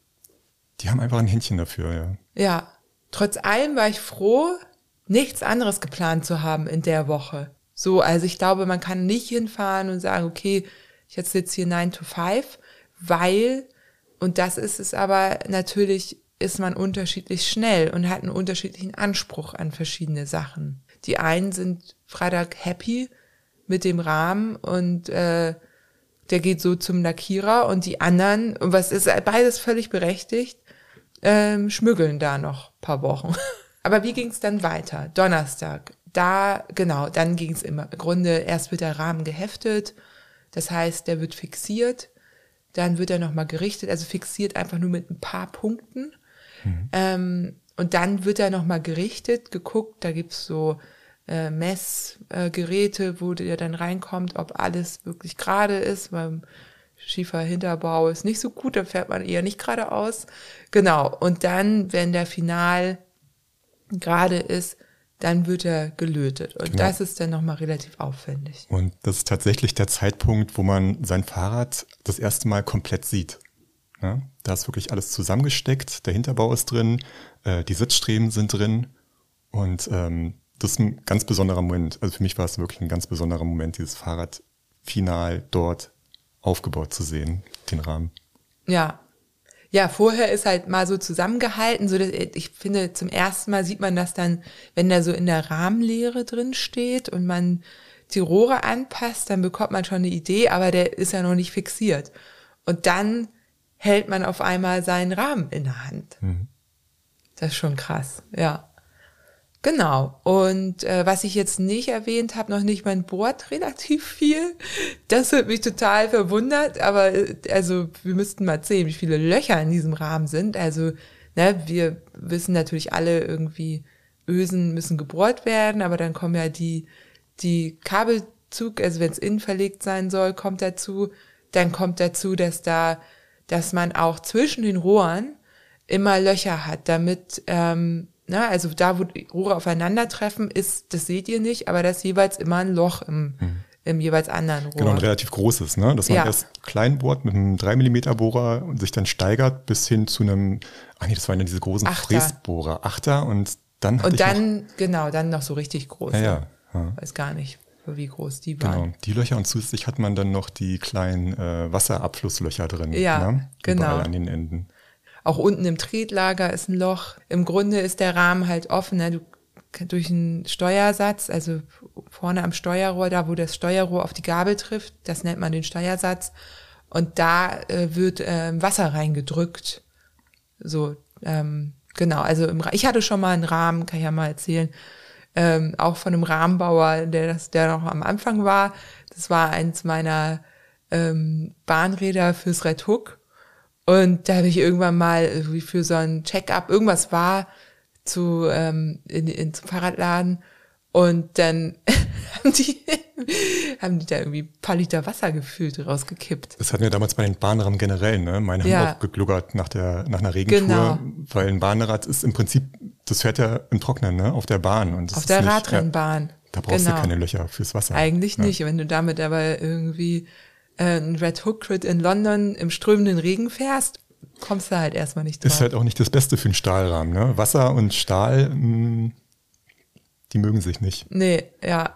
Die haben einfach ein Händchen dafür, ja. Ja, trotz allem war ich froh, nichts anderes geplant zu haben in der Woche. So, also ich glaube, man kann nicht hinfahren und sagen, okay, ich jetzt sitze hier nine to five, weil, und das ist es aber natürlich, ist man unterschiedlich schnell und hat einen unterschiedlichen Anspruch an verschiedene Sachen. Die einen sind Freitag happy mit dem Rahmen und äh, der geht so zum Lackierer und die anderen, und was ist beides völlig berechtigt, ähm, schmüggeln da noch ein paar Wochen. Aber wie ging es dann weiter? Donnerstag, da, genau, dann ging es im Grunde, erst wird der Rahmen geheftet, das heißt, der wird fixiert, dann wird er nochmal gerichtet, also fixiert einfach nur mit ein paar Punkten. Mhm. Ähm, und dann wird er nochmal gerichtet, geguckt, da gibt's so äh, Messgeräte, äh, wo der dann reinkommt, ob alles wirklich gerade ist, beim schiefer Hinterbau ist nicht so gut, da fährt man eher nicht geradeaus. Genau, und dann, wenn der Final gerade ist, dann wird er gelötet. Und genau. das ist dann nochmal relativ aufwendig. Und das ist tatsächlich der Zeitpunkt, wo man sein Fahrrad das erste Mal komplett sieht. Ja, da ist wirklich alles zusammengesteckt, der Hinterbau ist drin, äh, die Sitzstreben sind drin und ähm, das ist ein ganz besonderer Moment. Also für mich war es wirklich ein ganz besonderer Moment, dieses Fahrrad final dort aufgebaut zu sehen, den Rahmen. Ja. Ja, vorher ist halt mal so zusammengehalten, so dass ich finde, zum ersten Mal sieht man das dann, wenn da so in der Rahmenlehre drin steht und man die Rohre anpasst, dann bekommt man schon eine Idee, aber der ist ja noch nicht fixiert. Und dann hält man auf einmal seinen Rahmen in der Hand. Mhm. Das ist schon krass, ja. Genau. Und äh, was ich jetzt nicht erwähnt habe, noch nicht, man bohrt relativ viel. Das hat mich total verwundert, aber also wir müssten mal sehen, wie viele Löcher in diesem Rahmen sind. Also ne, wir wissen natürlich alle irgendwie, Ösen müssen gebohrt werden, aber dann kommen ja die die Kabelzug, also wenn es innen verlegt sein soll, kommt dazu. Dann kommt dazu, dass da, dass man auch zwischen den Rohren immer Löcher hat, damit ähm, Na, also da, wo die Rohre aufeinandertreffen, ist, das seht ihr nicht, aber da ist jeweils immer ein Loch im, hm. im jeweils anderen Rohr. Genau, ein relativ großes, ne? Dass man ja. erst klein bohrt mit einem drei Millimeter Bohrer und sich dann steigert bis hin zu einem, ach nee, das waren ja diese großen Achter. Fräsbohrer, Achter und dann hatte Und ich dann, noch, genau, dann noch so richtig groß. Ja, ja. ja. Weiß gar nicht, wie groß die waren. Genau, die Löcher und zusätzlich hat man dann noch die kleinen äh, Wasserabflusslöcher drin. Ja, ne? genau. Überall an den Enden. Auch unten im Tretlager ist ein Loch. Im Grunde ist der Rahmen halt offen. Ne? Du, durch einen Steuersatz, also vorne am Steuerrohr, da wo das Steuerrohr auf die Gabel trifft, das nennt man den Steuersatz. Und da äh, wird äh, Wasser reingedrückt. So, ähm, genau. Also im, ich hatte schon mal einen Rahmen, kann ich ja mal erzählen, ähm, auch von einem Rahmenbauer, der das, der noch am Anfang war. Das war eins meiner ähm, Bahnräder fürs Red Hook. Und da habe ich irgendwann mal irgendwie für so ein Check-up, irgendwas war zu ähm, in, in zum Fahrradladen und dann haben die haben die da irgendwie ein paar Liter Wasser gefüllt rausgekippt. Das hatten wir damals bei den Bahnrahmen generell, ne? Meine ja. haben auch gegluggert nach der nach einer Regentour, genau. weil ein Bahnrad ist im Prinzip, das fährt ja im Trocknen, ne? Auf der Bahn und das auf ist der nicht, Radrennbahn. Ja, da brauchst genau. du keine Löcher fürs Wasser. Eigentlich ja. nicht, wenn du damit aber irgendwie ein Red Hook Crit in London im strömenden Regen fährst, kommst du halt erstmal nicht drauf. Ist halt auch nicht das Beste für einen Stahlrahmen, ne? Wasser und Stahl, mh, die mögen sich nicht. Nee, ja.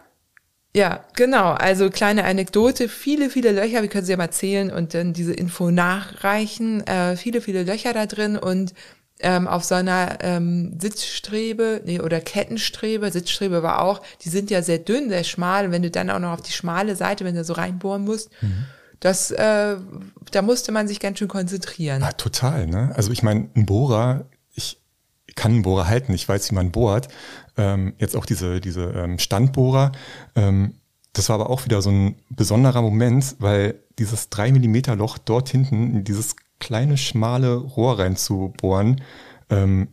Ja, genau. Also kleine Anekdote, viele, viele Löcher, wir können sie ja mal zählen und dann diese Info nachreichen. Äh, viele, viele Löcher da drin und ähm, auf so einer ähm, Sitzstrebe, nee, oder Kettenstrebe, Sitzstrebe war auch, die sind ja sehr dünn, sehr schmal. Und wenn du dann auch noch auf die schmale Seite, wenn du so reinbohren musst, mhm. das, äh, da musste man sich ganz schön konzentrieren. Ah, total, ne? Also ich meine, ein Bohrer, ich kann einen Bohrer halten, ich weiß, wie man bohrt. Ähm, jetzt auch diese, diese ähm, Standbohrer, ähm, das war aber auch wieder so ein besonderer Moment, weil dieses drei Millimeter Loch dort hinten in dieses kleine, schmale Rohr reinzubohren, ähm,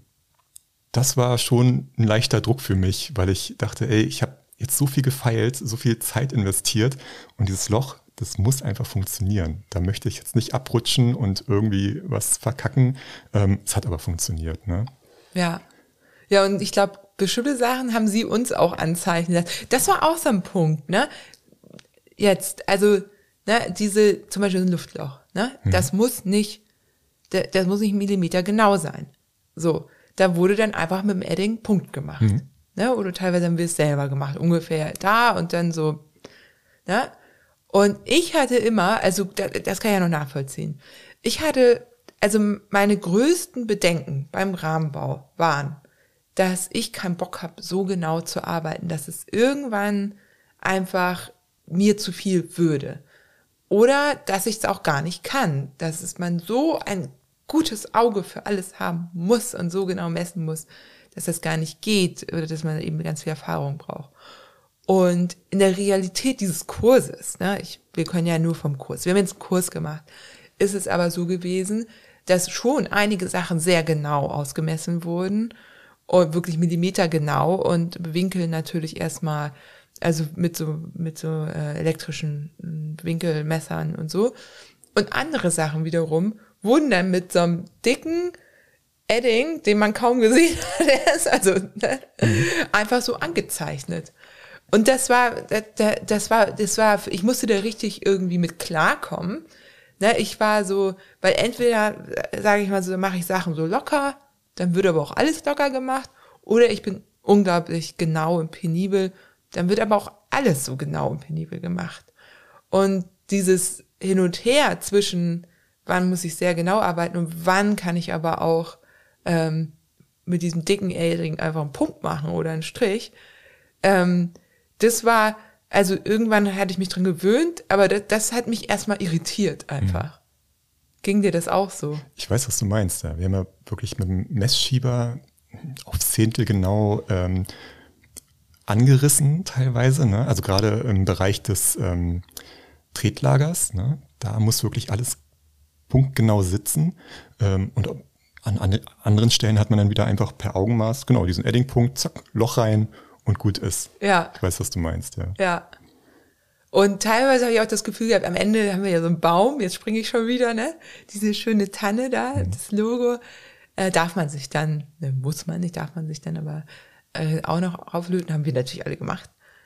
das war schon ein leichter Druck für mich, weil ich dachte, ey, ich habe jetzt so viel gefeilt, so viel Zeit investiert und dieses Loch, das muss einfach funktionieren. Da möchte ich jetzt nicht abrutschen und irgendwie was verkacken. Ähm, es hat aber funktioniert, ne? Ja. Ja, und ich glaube, bestimmte Sachen haben sie uns auch anzeichnen lassen. Das war auch so ein Punkt, ne? Jetzt, also, ne, diese, zum Beispiel ein Luftloch, ne? Mhm. Das muss nicht, das, das muss nicht ein Millimeter genau sein. So. Da wurde dann einfach mit dem Edding Punkt gemacht. Mhm. Ne? Oder teilweise haben wir es selber gemacht. Ungefähr da und dann so, ne? Und ich hatte immer, also das kann ich ja noch nachvollziehen, ich hatte, also meine größten Bedenken beim Rahmenbau waren, dass ich keinen Bock habe, so genau zu arbeiten, dass es irgendwann einfach mir zu viel würde. Oder dass ich es auch gar nicht kann, dass es man so ein gutes Auge für alles haben muss und so genau messen muss, dass das gar nicht geht oder dass man eben ganz viel Erfahrung braucht. Und in der Realität dieses Kurses, ne, ich, wir können ja nur vom Kurs, wir haben jetzt einen Kurs gemacht, ist es aber so gewesen, dass schon einige Sachen sehr genau ausgemessen wurden und wirklich millimetergenau und Winkel natürlich erstmal, also mit so mit so äh, elektrischen Winkelmessern und so. Und andere Sachen wiederum wurden dann mit so einem dicken Edding, den man kaum gesehen hat, der ist also ne, mhm. einfach so angezeichnet. Und das war, das, das war, das war, ich musste da richtig irgendwie mit klarkommen. Ne, ich war so, weil entweder, sage ich mal so, mache ich Sachen so locker, dann wird aber auch alles locker gemacht, oder ich bin unglaublich genau und penibel, dann wird aber auch alles so genau und penibel gemacht. Und dieses Hin und Her zwischen, wann muss ich sehr genau arbeiten und wann kann ich aber auch ähm, mit diesem dicken Edding einfach einen Punkt machen oder einen Strich, ähm, das war, also irgendwann hatte ich mich dran gewöhnt, aber das, das hat mich erstmal irritiert einfach. Mhm. Ging dir das auch so? Ich weiß, was du meinst. Ja. Wir haben ja wirklich mit dem Messschieber auf Zehntel genau ähm, angerissen teilweise. Ne? Also gerade im Bereich des ähm, Tretlagers, ne? Da muss wirklich alles punktgenau sitzen. Ähm, und an, an anderen Stellen hat man dann wieder einfach per Augenmaß, genau, diesen Eddingpunkt, zack, Loch rein und gut ist. Ja. Ich weiß, was du meinst, ja. Ja. Und teilweise habe ich auch das Gefühl gehabt, am Ende haben wir ja so einen Baum, jetzt springe ich schon wieder, ne? Diese schöne Tanne da, mhm. das Logo, äh, darf man sich dann, ne, muss man nicht, darf man sich dann aber äh, auch noch auflöten, haben wir natürlich alle gemacht.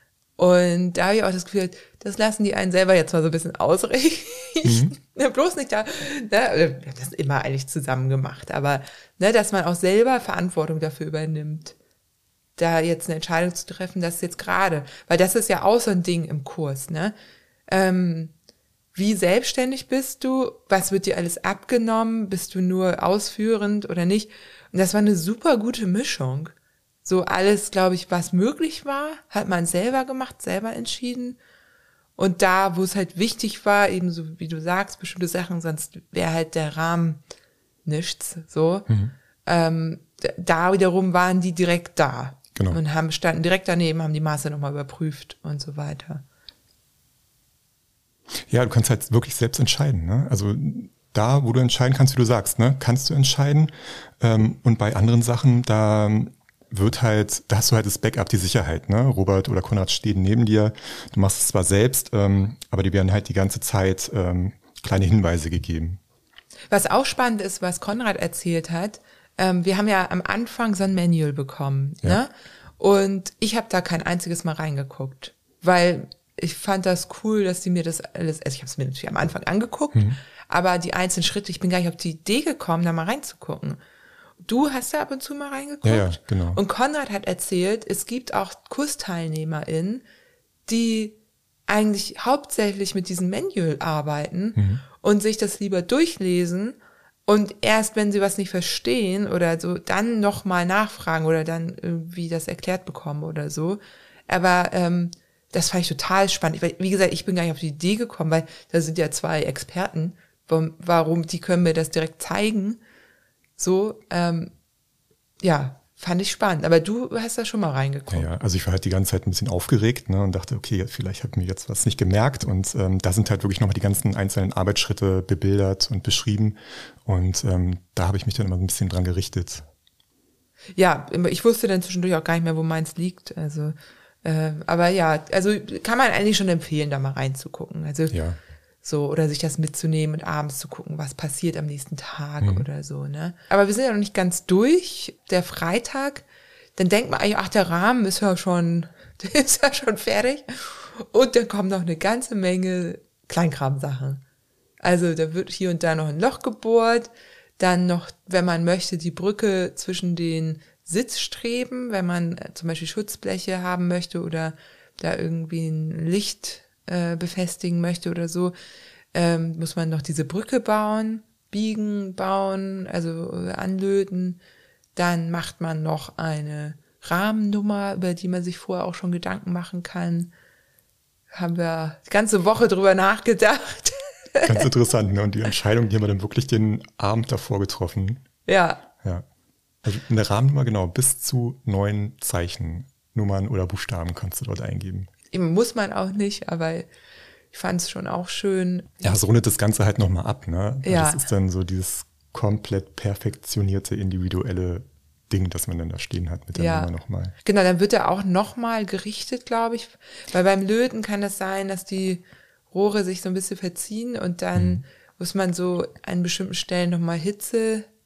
Und da habe ich auch das Gefühl, das lassen die einen selber jetzt mal so ein bisschen ausrichten. Mhm. Ne, bloß nicht da, ne, wir haben das immer eigentlich zusammen gemacht, aber ne, dass man auch selber Verantwortung dafür übernimmt, da jetzt eine Entscheidung zu treffen, das jetzt gerade, weil das ist ja auch so ein Ding im Kurs, ne? Ähm, wie selbstständig bist du? Was wird dir alles abgenommen? Bist du nur ausführend oder nicht? Und das war eine super gute Mischung. So alles, glaube ich, was möglich war, hat man selber gemacht, selber entschieden. Und da, wo es halt wichtig war, eben so wie du sagst, bestimmte Sachen, sonst wäre halt der Rahmen nichts, so. Mhm. Ähm, da wiederum waren die direkt da. Genau. Und haben standen direkt daneben, haben die Maße nochmal überprüft und so weiter. Ja, du kannst halt wirklich selbst entscheiden, ne? Also da, wo du entscheiden kannst, wie du sagst, ne, kannst du entscheiden. Ähm, und bei anderen Sachen, da wird halt, da hast du halt das Backup, die Sicherheit, ne? Robert oder Konrad stehen neben dir. Du machst es zwar selbst, ähm, aber die werden halt die ganze Zeit ähm, kleine Hinweise gegeben. Was auch spannend ist, was Konrad erzählt hat, ähm, wir haben ja am Anfang so ein Manual bekommen, ja. ne? Und ich habe da kein einziges Mal reingeguckt, weil ich fand das cool, dass die mir das alles, also ich habe es mir natürlich am Anfang angeguckt, mhm. aber die einzelnen Schritte, ich bin gar nicht auf die Idee gekommen, da mal reinzugucken. Du hast da ab und zu mal reingeguckt. Ja, ja, genau. Und Konrad hat erzählt, es gibt auch KursteilnehmerInnen, die eigentlich hauptsächlich mit diesem Manual arbeiten mhm. und sich das lieber durchlesen und erst, wenn sie was nicht verstehen oder so, dann nochmal nachfragen oder dann irgendwie das erklärt bekommen oder so. Aber ähm, das fand ich total spannend. Ich, wie gesagt, ich bin gar nicht auf die Idee gekommen, weil da sind ja zwei Experten. Warum, die können mir das direkt zeigen. So, ähm, ja, fand ich spannend. Aber du hast da schon mal reingeguckt. Ja, also ich war halt die ganze Zeit ein bisschen aufgeregt, ne, und dachte, okay, vielleicht habe ich mir jetzt was nicht gemerkt. Und ähm, da sind halt wirklich nochmal die ganzen einzelnen Arbeitsschritte bebildert und beschrieben. Und ähm, da habe ich mich dann immer ein bisschen dran gerichtet. Ja, ich wusste dann zwischendurch auch gar nicht mehr, wo meins liegt. Also, äh, aber ja, also kann man eigentlich schon empfehlen, da mal reinzugucken. Also ja. So, oder sich das mitzunehmen und abends zu gucken, was passiert am nächsten Tag mhm. oder so, ne? Aber wir sind ja noch nicht ganz durch. Der Freitag, dann denkt man eigentlich, ach, der Rahmen ist ja schon, der ist ja schon fertig. Und dann kommen noch eine ganze Menge Kleinkramsachen. Also da wird hier und da noch ein Loch gebohrt. Dann noch, wenn man möchte, die Brücke zwischen den Sitzstreben, wenn man zum Beispiel Schutzbleche haben möchte oder da irgendwie ein Licht äh, befestigen möchte oder so, ähm, muss man noch diese Brücke bauen, biegen, bauen, also äh, anlöten. Dann macht man noch eine Rahmennummer, über die man sich vorher auch schon Gedanken machen kann. Haben wir die ganze Woche drüber nachgedacht. Ganz interessant, ne? Und die Entscheidung, die haben wir dann wirklich den Abend davor getroffen. Ja. Ja. Also eine Rahmennummer, genau, bis zu neun Zeichen, Nummern oder Buchstaben kannst du dort eingeben. Eben muss man auch nicht, aber ich fand es schon auch schön. Ja, es rundet das Ganze halt nochmal ab, ne? Ja. Das ist dann so dieses komplett perfektionierte, individuelle Ding, das man dann da stehen hat mit der ja. Nummer nochmal. Genau, dann wird er auch nochmal gerichtet, glaube ich. Weil beim Löten kann es sein, dass die Rohre sich so ein bisschen verziehen und dann hm. muss man so an bestimmten Stellen nochmal Hitze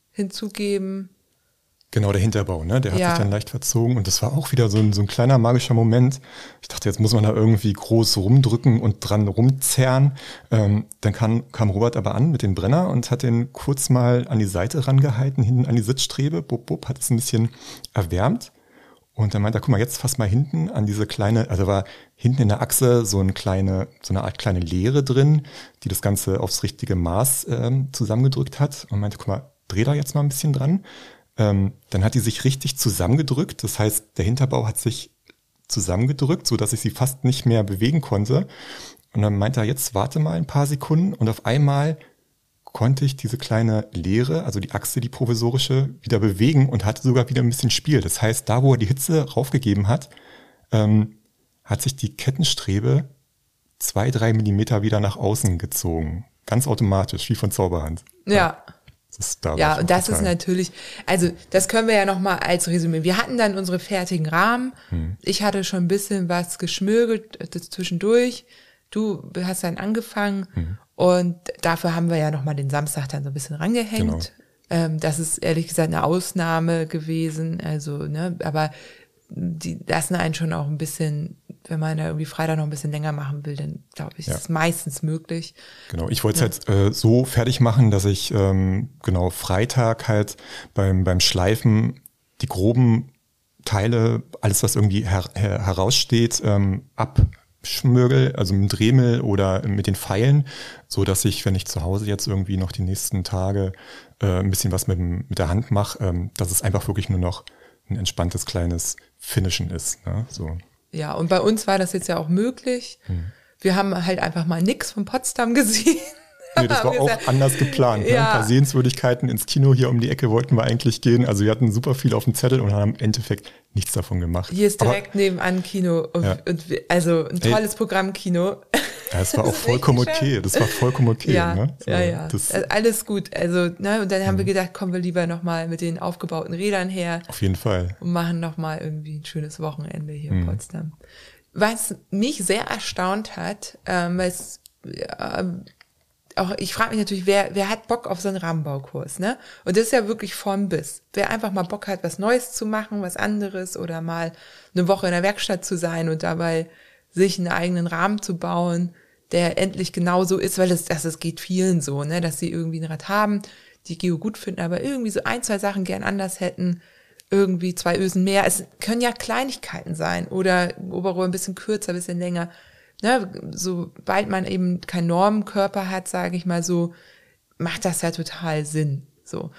hinzugeben. Genau, der Hinterbau, ne? Der hat Ja. sich dann leicht verzogen und das war auch wieder so ein, so ein kleiner magischer Moment. Ich dachte, jetzt muss man da irgendwie groß rumdrücken und dran rumzerren. Ähm, dann kam, kam Robert aber an mit dem Brenner und hat den kurz mal an die Seite rangehalten, hinten an die Sitzstrebe, bub, bub, hat es ein bisschen erwärmt. Und dann meinte er, guck mal, jetzt fass mal hinten an diese kleine, also war hinten in der Achse so eine kleine, so eine Art kleine Leere drin, die das Ganze aufs richtige Maß ähm, zusammengedrückt hat. Und meinte, guck mal, dreh da jetzt mal ein bisschen dran. Ähm, dann hat die sich richtig zusammengedrückt. Das heißt, der Hinterbau hat sich zusammengedrückt, so dass ich sie fast nicht mehr bewegen konnte. Und dann meinte er, jetzt warte mal ein paar Sekunden und auf einmal konnte ich diese kleine Leere, also die Achse, die provisorische, wieder bewegen und hatte sogar wieder ein bisschen Spiel. Das heißt, da, wo er die Hitze raufgegeben hat, ähm, hat sich die Kettenstrebe zwei, drei Millimeter wieder nach außen gezogen. Ganz automatisch, wie von Zauberhand. Ja. ja. Das ist Ja, und das total. Ist natürlich, also das können wir ja nochmal als Resümee. Wir hatten dann unsere fertigen Rahmen. Hm. Ich hatte schon ein bisschen was geschmürgelt das zwischendurch. Du hast dann angefangen hm. und dafür haben wir ja nochmal den Samstag dann so ein bisschen rangehängt. Genau. Ähm, das ist ehrlich gesagt eine Ausnahme gewesen. Also, ne, aber die lassen einen schon auch ein bisschen, wenn man da irgendwie Freitag noch ein bisschen länger machen will, dann glaube ich, ja. ist es meistens möglich. Genau, ich wollte es ja. halt äh, so fertig machen, dass ich ähm, genau Freitag halt beim beim Schleifen die groben Teile, alles was irgendwie her, her, heraussteht, ähm, abschmürgel, also mit dem Dremel oder mit den Pfeilen, so dass ich, wenn ich zu Hause jetzt irgendwie noch die nächsten Tage äh, ein bisschen was mit, dem, mit der Hand mache, ähm, dass es einfach wirklich nur noch ein entspanntes kleines Finishen ist. Ne? So. Ja, und bei uns war das jetzt ja auch möglich. Hm. Wir haben halt einfach mal nix von Potsdam gesehen. Nee, das war auch anders geplant. Ja. Ne? Ein paar Sehenswürdigkeiten ins Kino hier um die Ecke wollten wir eigentlich gehen. Also wir hatten super viel auf dem Zettel und haben im Endeffekt nichts davon gemacht. Hier ist direkt Aber, nebenan Kino. Und, ja. und, also ein tolles Ey. Programmkino. Ja, das war auch vollkommen okay. Das war vollkommen okay. Ja, ne? so, ja, ja. Das, also alles gut. Also, ne, und dann haben mhm. wir gedacht, kommen wir lieber nochmal mit den aufgebauten Rädern her. Auf jeden Fall. Und machen nochmal irgendwie ein schönes Wochenende hier mhm. in Potsdam. Was mich sehr erstaunt hat, ähm, weil es, äh, auch, ich frage mich natürlich, wer, wer hat Bock auf so einen Rahmenbaukurs, ne? Und das ist ja wirklich von bis. Wer einfach mal Bock hat, was Neues zu machen, was anderes oder mal eine Woche in der Werkstatt zu sein und dabei sich einen eigenen Rahmen zu bauen, der endlich genauso ist, weil das, das, das geht vielen so, ne, dass sie irgendwie ein Rad haben, die Geo gut finden, aber irgendwie so ein, zwei Sachen gern anders hätten, irgendwie zwei Ösen mehr. Es können ja Kleinigkeiten sein oder Oberrohr ein bisschen kürzer, ein bisschen länger. Ne, sobald man eben keinen Normenkörper hat, sage ich mal so, macht das ja total Sinn. So,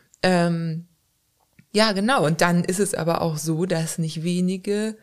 ähm, ja, genau. Und dann ist es aber auch so, dass nicht wenige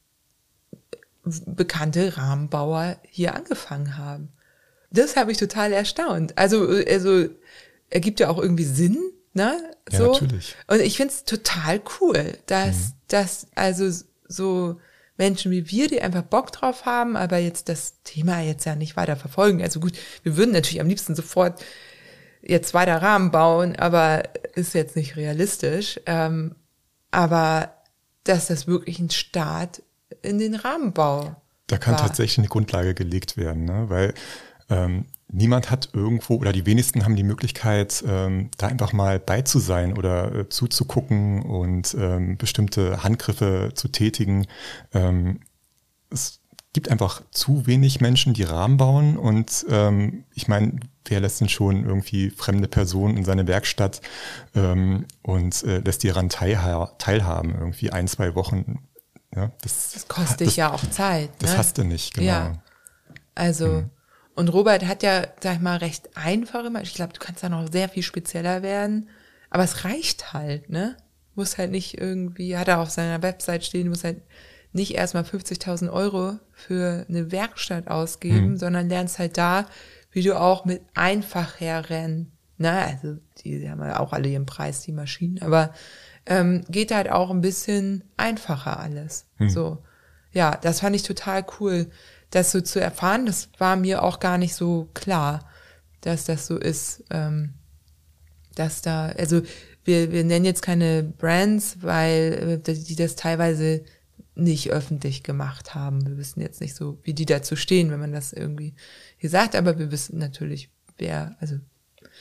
bekannte Rahmenbauer hier angefangen haben. Das habe ich total erstaunt. Also, also ergibt ja auch irgendwie Sinn, ne? So. Ja, natürlich. Und ich finde es total cool, dass, mhm. dass also so Menschen wie wir, die einfach Bock drauf haben, aber jetzt das Thema jetzt ja nicht weiter verfolgen. Also gut, wir würden natürlich am liebsten sofort jetzt weiter Rahmen bauen, aber ist jetzt nicht realistisch. Ähm, aber dass das wirklich ein Start in den Rahmenbau Da kann war. tatsächlich eine Grundlage gelegt werden, ne? Weil ähm, niemand hat irgendwo oder die wenigsten haben die Möglichkeit, ähm, da einfach mal bei zu sein oder äh, zuzugucken und ähm, bestimmte Handgriffe zu tätigen. Ähm, es gibt einfach zu wenig Menschen, die Rahmen bauen und ähm, ich meine, wer lässt denn schon irgendwie fremde Personen in seine Werkstatt ähm, und äh, lässt die daran teilha- teilhaben, irgendwie ein, zwei Wochen. Ja, das, das kostet dich das, ja auch Zeit. Das ne? hast du nicht, genau. Ja. Also, hm. und Robert hat ja, sag ich mal, recht einfach immer. Ich glaube, du kannst da noch sehr viel spezieller werden. Aber es reicht halt, ne? Muss halt nicht irgendwie, hat er auf seiner Website stehen, muss halt nicht erstmal fünfzigtausend Euro für eine Werkstatt ausgeben, hm. sondern lernst halt da, wie du auch mit Einfachherren, ne? Also, die, die haben ja auch alle ihren Preis, die Maschinen, aber Ähm, geht halt auch ein bisschen einfacher alles. Hm. So, ja, das fand ich total cool, das so zu erfahren. Das war mir auch gar nicht so klar, dass das so ist, ähm, dass da, also wir, wir nennen jetzt keine Brands, weil äh, die das teilweise nicht öffentlich gemacht haben. Wir wissen jetzt nicht so, wie die dazu stehen, wenn man das irgendwie hier sagt, aber wir wissen natürlich, wer, also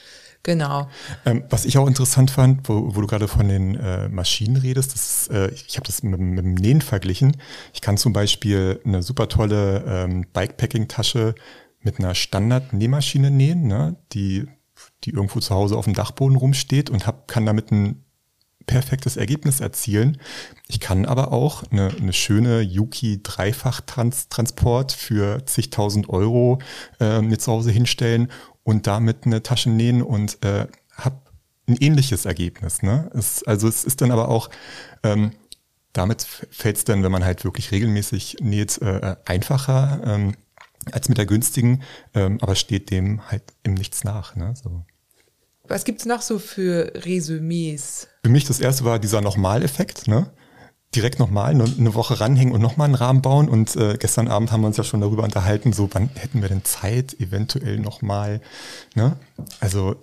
Genau. Ähm, was ich auch interessant fand, wo, wo du gerade von den äh, Maschinen redest, das ist, äh, ich habe das mit, mit dem Nähen verglichen. Ich kann zum Beispiel eine super tolle ähm, Bikepacking-Tasche mit einer Standard-Nähmaschine nähen, ne, die, die irgendwo zu Hause auf dem Dachboden rumsteht und hab, kann damit ein perfektes Ergebnis erzielen. Ich kann aber auch eine, eine schöne Juki Dreifach-Transport für zigtausend Euro äh, mir zu Hause hinstellen und damit eine Tasche nähen und äh, habe ein ähnliches Ergebnis. Ne? Es, also es ist dann aber auch, ähm, damit fällt es dann, wenn man halt wirklich regelmäßig näht, äh, einfacher ähm, als mit der günstigen, ähm, aber steht dem halt im Nichts nach. Ne? So. Was gibt's noch so für Resümees? Für mich das erste war dieser Nochmal-Effekt, ne? Direkt nochmal eine, eine Woche ranhängen und nochmal einen Rahmen bauen. Und äh, gestern Abend haben wir uns ja schon darüber unterhalten, so wann hätten wir denn Zeit, eventuell nochmal, ne? Also,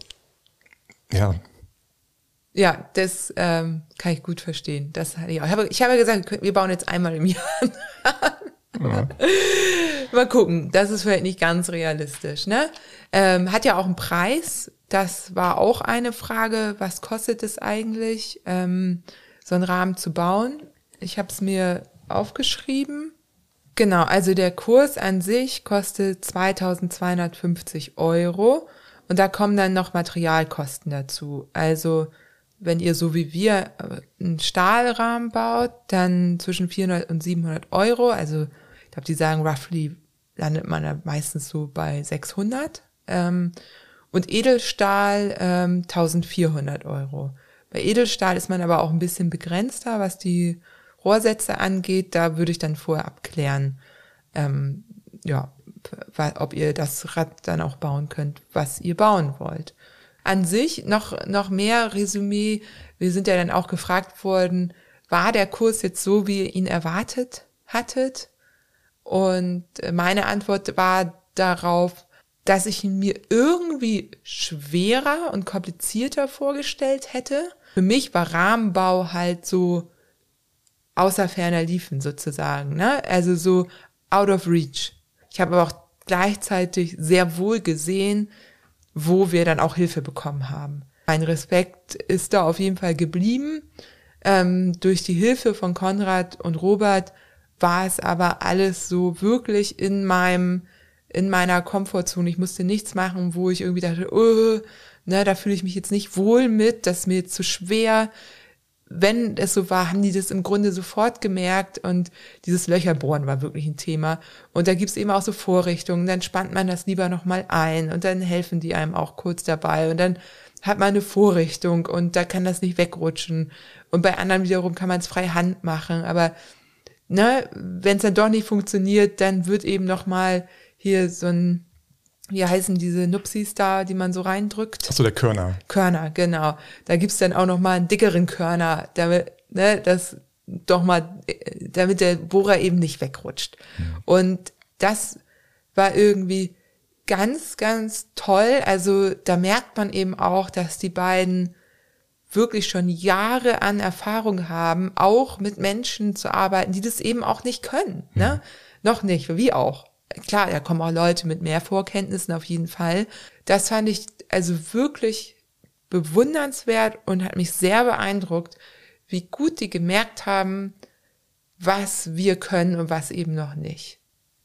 ja. Ja, das ähm, kann ich gut verstehen. Das, ja, ich habe ich habe ja gesagt, wir bauen jetzt einmal im Jahr. Ja. Mal gucken, das ist vielleicht nicht ganz realistisch, ne? Ähm, hat ja auch einen Preis. Das war auch eine Frage, was kostet es eigentlich, ähm, so einen Rahmen zu bauen? Ich habe es mir aufgeschrieben. Genau, also der Kurs an sich kostet zweitausendzweihundertfünfzig Euro und da kommen dann noch Materialkosten dazu. Also wenn ihr so wie wir einen Stahlrahmen baut, dann zwischen vierhundert und siebenhundert Euro. Also ich glaube, die sagen roughly landet man da meistens so bei sechshundert. Ähm, Und Edelstahl ähm, eintausendvierhundert Euro. Bei Edelstahl ist man aber auch ein bisschen begrenzter, was die Rohrsätze angeht. Da würde ich dann vorher abklären, ähm, ja, ob ihr das Rad dann auch bauen könnt, was ihr bauen wollt. An sich noch noch mehr Resümee. Wir sind ja dann auch gefragt worden, war der Kurs jetzt so, wie ihr ihn erwartet hattet? Und meine Antwort war darauf, dass ich ihn mir irgendwie schwerer und komplizierter vorgestellt hätte. Für mich war Rahmenbau halt so außer ferner Liefen sozusagen, ne? Also so out of reach. Ich habe aber auch gleichzeitig sehr wohl gesehen, wo wir dann auch Hilfe bekommen haben. Mein Respekt ist da auf jeden Fall geblieben. Ähm, durch die Hilfe von Konrad und Robert war es aber alles so wirklich in meinem in meiner Komfortzone. Ich musste nichts machen, wo ich irgendwie dachte, oh, ne, da fühle ich mich jetzt nicht wohl mit, das ist mir jetzt zu schwer. Wenn es so war, haben die das im Grunde sofort gemerkt und dieses Löcherbohren war wirklich ein Thema. Und da gibt's eben auch so Vorrichtungen, dann spannt man das lieber nochmal ein und dann helfen die einem auch kurz dabei und dann hat man eine Vorrichtung und da kann das nicht wegrutschen. Und bei anderen wiederum kann man es frei Hand machen, aber ne, wenn es dann doch nicht funktioniert, dann wird eben nochmal hier so ein, wie heißen diese Nupsis da, die man so reindrückt? Ach so, der Körner. Körner, genau. Da gibt's dann auch noch mal einen dickeren Körner, damit, ne, das doch mal, damit der Bohrer eben nicht wegrutscht. Mhm. Und das war irgendwie ganz, ganz toll. Also da merkt man eben auch, dass die beiden wirklich schon Jahre an Erfahrung haben, auch mit Menschen zu arbeiten, die das eben auch nicht können, mhm. ne? Noch nicht, wie auch. Klar, da kommen auch Leute mit mehr Vorkenntnissen auf jeden Fall. Das fand ich also wirklich bewundernswert und hat mich sehr beeindruckt, wie gut die gemerkt haben, was wir können und was eben noch nicht.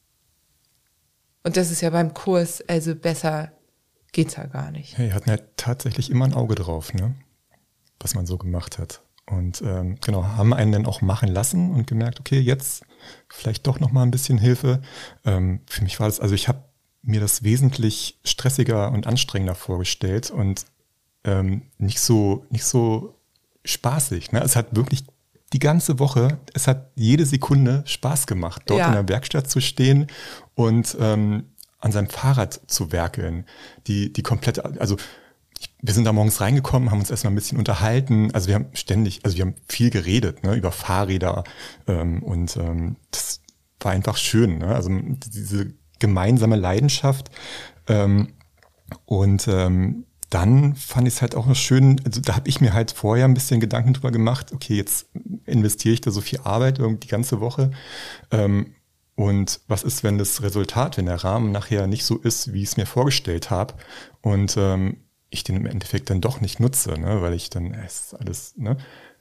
Und das ist ja beim Kurs, also besser geht's ja gar nicht. Ja, die hatten ja tatsächlich immer ein Auge drauf, ne? Was man so gemacht hat. Und ähm, genau, haben einen dann auch machen lassen und gemerkt, okay, jetzt vielleicht doch noch mal ein bisschen Hilfe. Ähm, für mich war das, also ich habe mir das wesentlich stressiger und anstrengender vorgestellt und ähm, nicht so nicht so spaßig. Ne? Es hat wirklich die ganze Woche, es hat jede Sekunde Spaß gemacht, dort ja. in der Werkstatt zu stehen und ähm, an seinem Fahrrad zu werkeln. Die die komplette, also wir sind da morgens reingekommen, haben uns erstmal ein bisschen unterhalten. Also wir haben ständig, also wir haben viel geredet, ne, über Fahrräder ähm, und ähm, das war einfach schön, ne? Also diese gemeinsame Leidenschaft ähm, und ähm, dann fand ich es halt auch noch schön, also da habe ich mir halt vorher ein bisschen Gedanken drüber gemacht, okay, jetzt investiere ich da so viel Arbeit irgendwie die ganze Woche ähm, und was ist, wenn das Resultat, wenn der Rahmen nachher nicht so ist, wie ich es mir vorgestellt habe und ähm, ich den im Endeffekt dann doch nicht nutze, ne, weil ich dann, es ist alles, ne,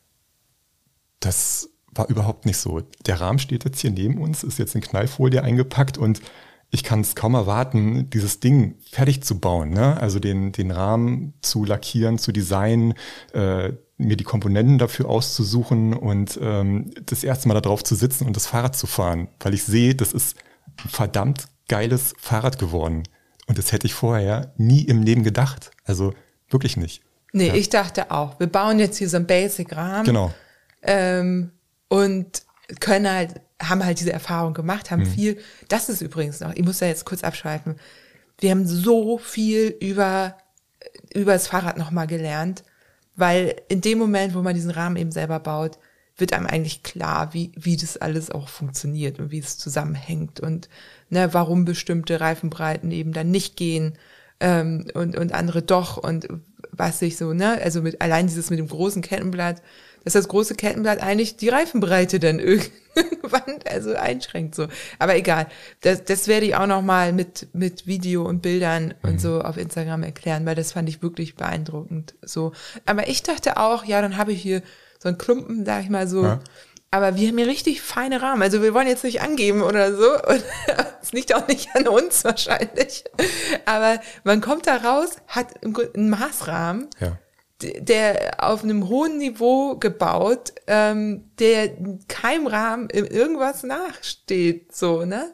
das war überhaupt nicht so. Der Rahmen steht jetzt hier neben uns, ist jetzt in Knallfolie eingepackt und ich kann es kaum erwarten, dieses Ding fertig zu bauen, ne? Also den, den Rahmen zu lackieren, zu designen, äh, mir die Komponenten dafür auszusuchen und ähm, das erste Mal da drauf zu sitzen und das Fahrrad zu fahren, weil ich sehe, das ist ein verdammt geiles Fahrrad geworden. Und das hätte ich vorher nie im Leben gedacht. Also wirklich nicht. Nee, ja. Ich dachte auch, wir bauen jetzt hier so einen Basic-Rahmen. Genau. Ähm, und können halt, haben halt diese Erfahrung gemacht, haben mhm. viel, das ist übrigens noch, ich muss da jetzt kurz abschweifen, wir haben so viel über, über das Fahrrad nochmal gelernt, weil in dem Moment, wo man diesen Rahmen eben selber baut, wird einem eigentlich klar, wie, wie das alles auch funktioniert und wie es zusammenhängt und ne, warum bestimmte Reifenbreiten eben dann nicht gehen ähm, und, und andere doch und was ich so, ne, also mit allein dieses mit dem großen Kettenblatt, dass das große Kettenblatt eigentlich die Reifenbreite dann irgendwann also einschränkt so. Aber egal, das, das werde ich auch noch mal mit mit Video und Bildern mhm. und so auf Instagram erklären, weil das fand ich wirklich beeindruckend so. Aber ich dachte auch, ja, dann habe ich hier so einen Klumpen, sag ich mal so. Ja. Aber wir haben hier richtig feine Rahmen. Also wir wollen jetzt nicht angeben oder so. Und es liegt auch nicht an uns wahrscheinlich. Aber man kommt da raus, hat einen Maßrahmen, ja. der auf einem hohen Niveau gebaut, ähm, der keinem Rahmen in irgendwas nachsteht. So, ne?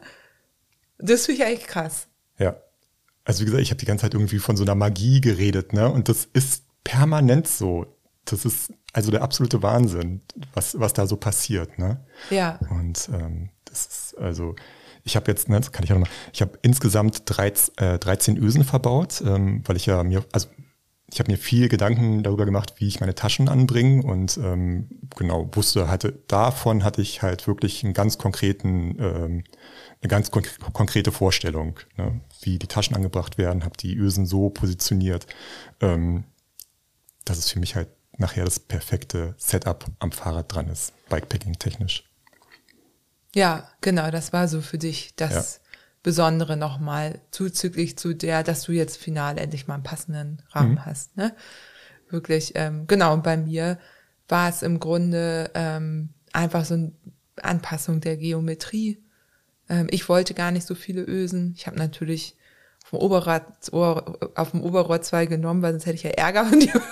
Das finde ich eigentlich krass. Ja. Also wie gesagt, ich habe die ganze Zeit irgendwie von so einer Magie geredet, ne? Und das ist permanent so. Das ist also der absolute Wahnsinn, was was da so passiert, ne? Ja. Und ähm, das ist also, ich habe jetzt, ne, das kann ich auch nochmal, ich habe insgesamt dreizehn, äh, dreizehn Ösen verbaut, ähm, weil ich ja mir, also ich habe mir viel Gedanken darüber gemacht, wie ich meine Taschen anbringe und ähm, genau wusste, hatte davon hatte ich halt wirklich einen ganz konkreten, ähm, eine ganz konk- konkrete Vorstellung, ne, wie die Taschen angebracht werden, habe die Ösen so positioniert, ähm, dass es für mich halt nachher das perfekte Setup am Fahrrad dran ist, Bikepacking-technisch. Ja, genau, das war so für dich das ja. Besondere nochmal, zuzüglich zu der, dass du jetzt final endlich mal einen passenden Rahmen mhm. hast, ne? Wirklich, ähm, genau, und bei mir war es im Grunde ähm, einfach so eine Anpassung der Geometrie. Ähm, ich wollte gar nicht so viele Ösen. Ich habe natürlich auf dem Oberrad, auf dem Oberrad zwei genommen, weil sonst hätte ich ja Ärger von dir.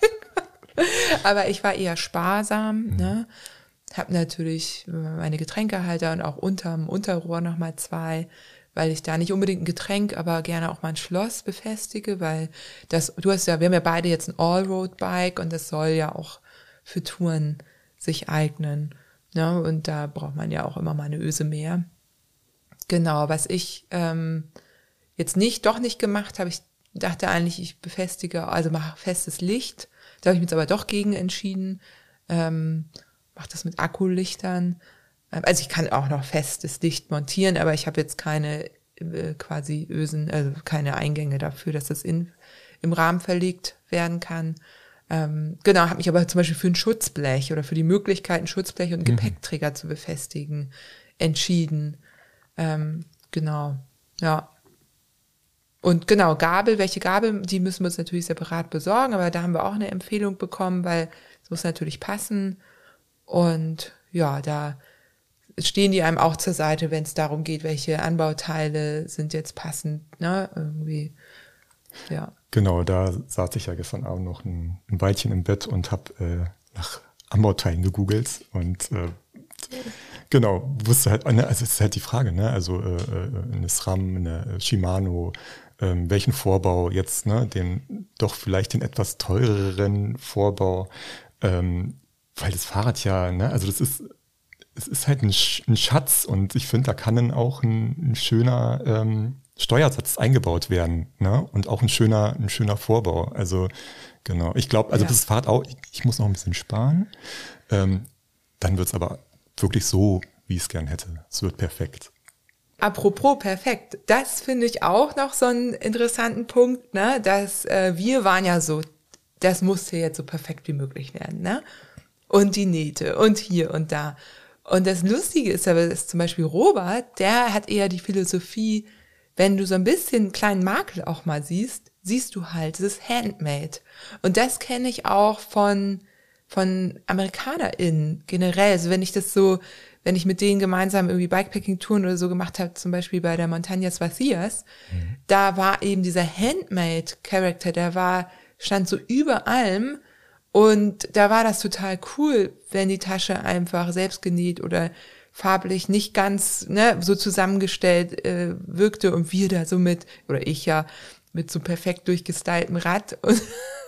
Aber ich war eher sparsam, mhm. ne? Hab natürlich meine Getränkehalter und auch unterm Unterrohr nochmal zwei, weil ich da nicht unbedingt ein Getränk, aber gerne auch mal ein Schloss befestige, weil das, du hast ja, wir haben ja beide jetzt ein Allroad-Bike und das soll ja auch für Touren sich eignen, ne? Und da braucht man ja auch immer mal eine Öse mehr. Genau, was ich ähm, jetzt nicht, doch nicht gemacht habe, ich dachte eigentlich, ich befestige, also mache festes Licht. Da habe ich mich jetzt aber doch gegen entschieden. Ähm, mache das mit Akkulichtern. Also ich kann auch noch festes Licht montieren, aber ich habe jetzt keine äh, quasi Ösen, also keine Eingänge dafür, dass das in, im Rahmen verlegt werden kann. Ähm, genau, habe mich aber zum Beispiel für ein Schutzblech oder für die Möglichkeit, ein Schutzblech und einen mhm. Gepäckträger zu befestigen, entschieden. Ähm, genau, ja. Und genau, Gabel, welche Gabel, die müssen wir uns natürlich separat besorgen, aber da haben wir auch eine Empfehlung bekommen, weil es muss natürlich passen. Und ja, da stehen die einem auch zur Seite, wenn es darum geht, welche Anbauteile sind jetzt passend, ne, irgendwie, ja. Genau, da saß ich ja gestern Abend noch ein, ein Weilchen im Bett und habe äh, nach Anbauteilen gegoogelt und äh, genau, wusste halt, also es ist halt die Frage, ne, also äh, eine SRAM, eine Shimano, ähm, welchen Vorbau jetzt, ne, den doch vielleicht den etwas teureren Vorbau, ähm, weil das Fahrrad ja, ne, also das ist, es ist halt ein, Sch- ein Schatz und ich finde, da kann dann auch ein, ein schöner ähm, Steuersatz eingebaut werden, ne, und auch ein schöner, ein schöner Vorbau. Also genau, ich glaube, also ja. Das Fahrrad auch, ich, ich muss noch ein bisschen sparen, ähm, dann wird's aber wirklich so, wie ich es gern hätte. Es wird perfekt. Apropos perfekt, das finde ich auch noch so einen interessanten Punkt, ne, dass äh, wir waren ja so, das musste jetzt so perfekt wie möglich werden, ne? Und die Nähte und hier und da. Und das Lustige ist aber, dass zum Beispiel Robert, der hat eher die Philosophie, wenn du so ein bisschen einen kleinen Makel auch mal siehst, siehst du halt, es ist handmade. Und das kenne ich auch von, von AmerikanerInnen generell. Also wenn ich das so, wenn ich mit denen gemeinsam irgendwie Bikepacking-Touren oder so gemacht habe, zum Beispiel bei der Montañas Vacías, mhm. da war eben dieser Handmade-Charakter, der war, stand so über allem. Und da war das total cool, wenn die Tasche einfach selbst genäht oder farblich nicht ganz ne, so zusammengestellt äh, wirkte und wir da so mit, oder ich ja, mit so perfekt durchgestyltem Rad und,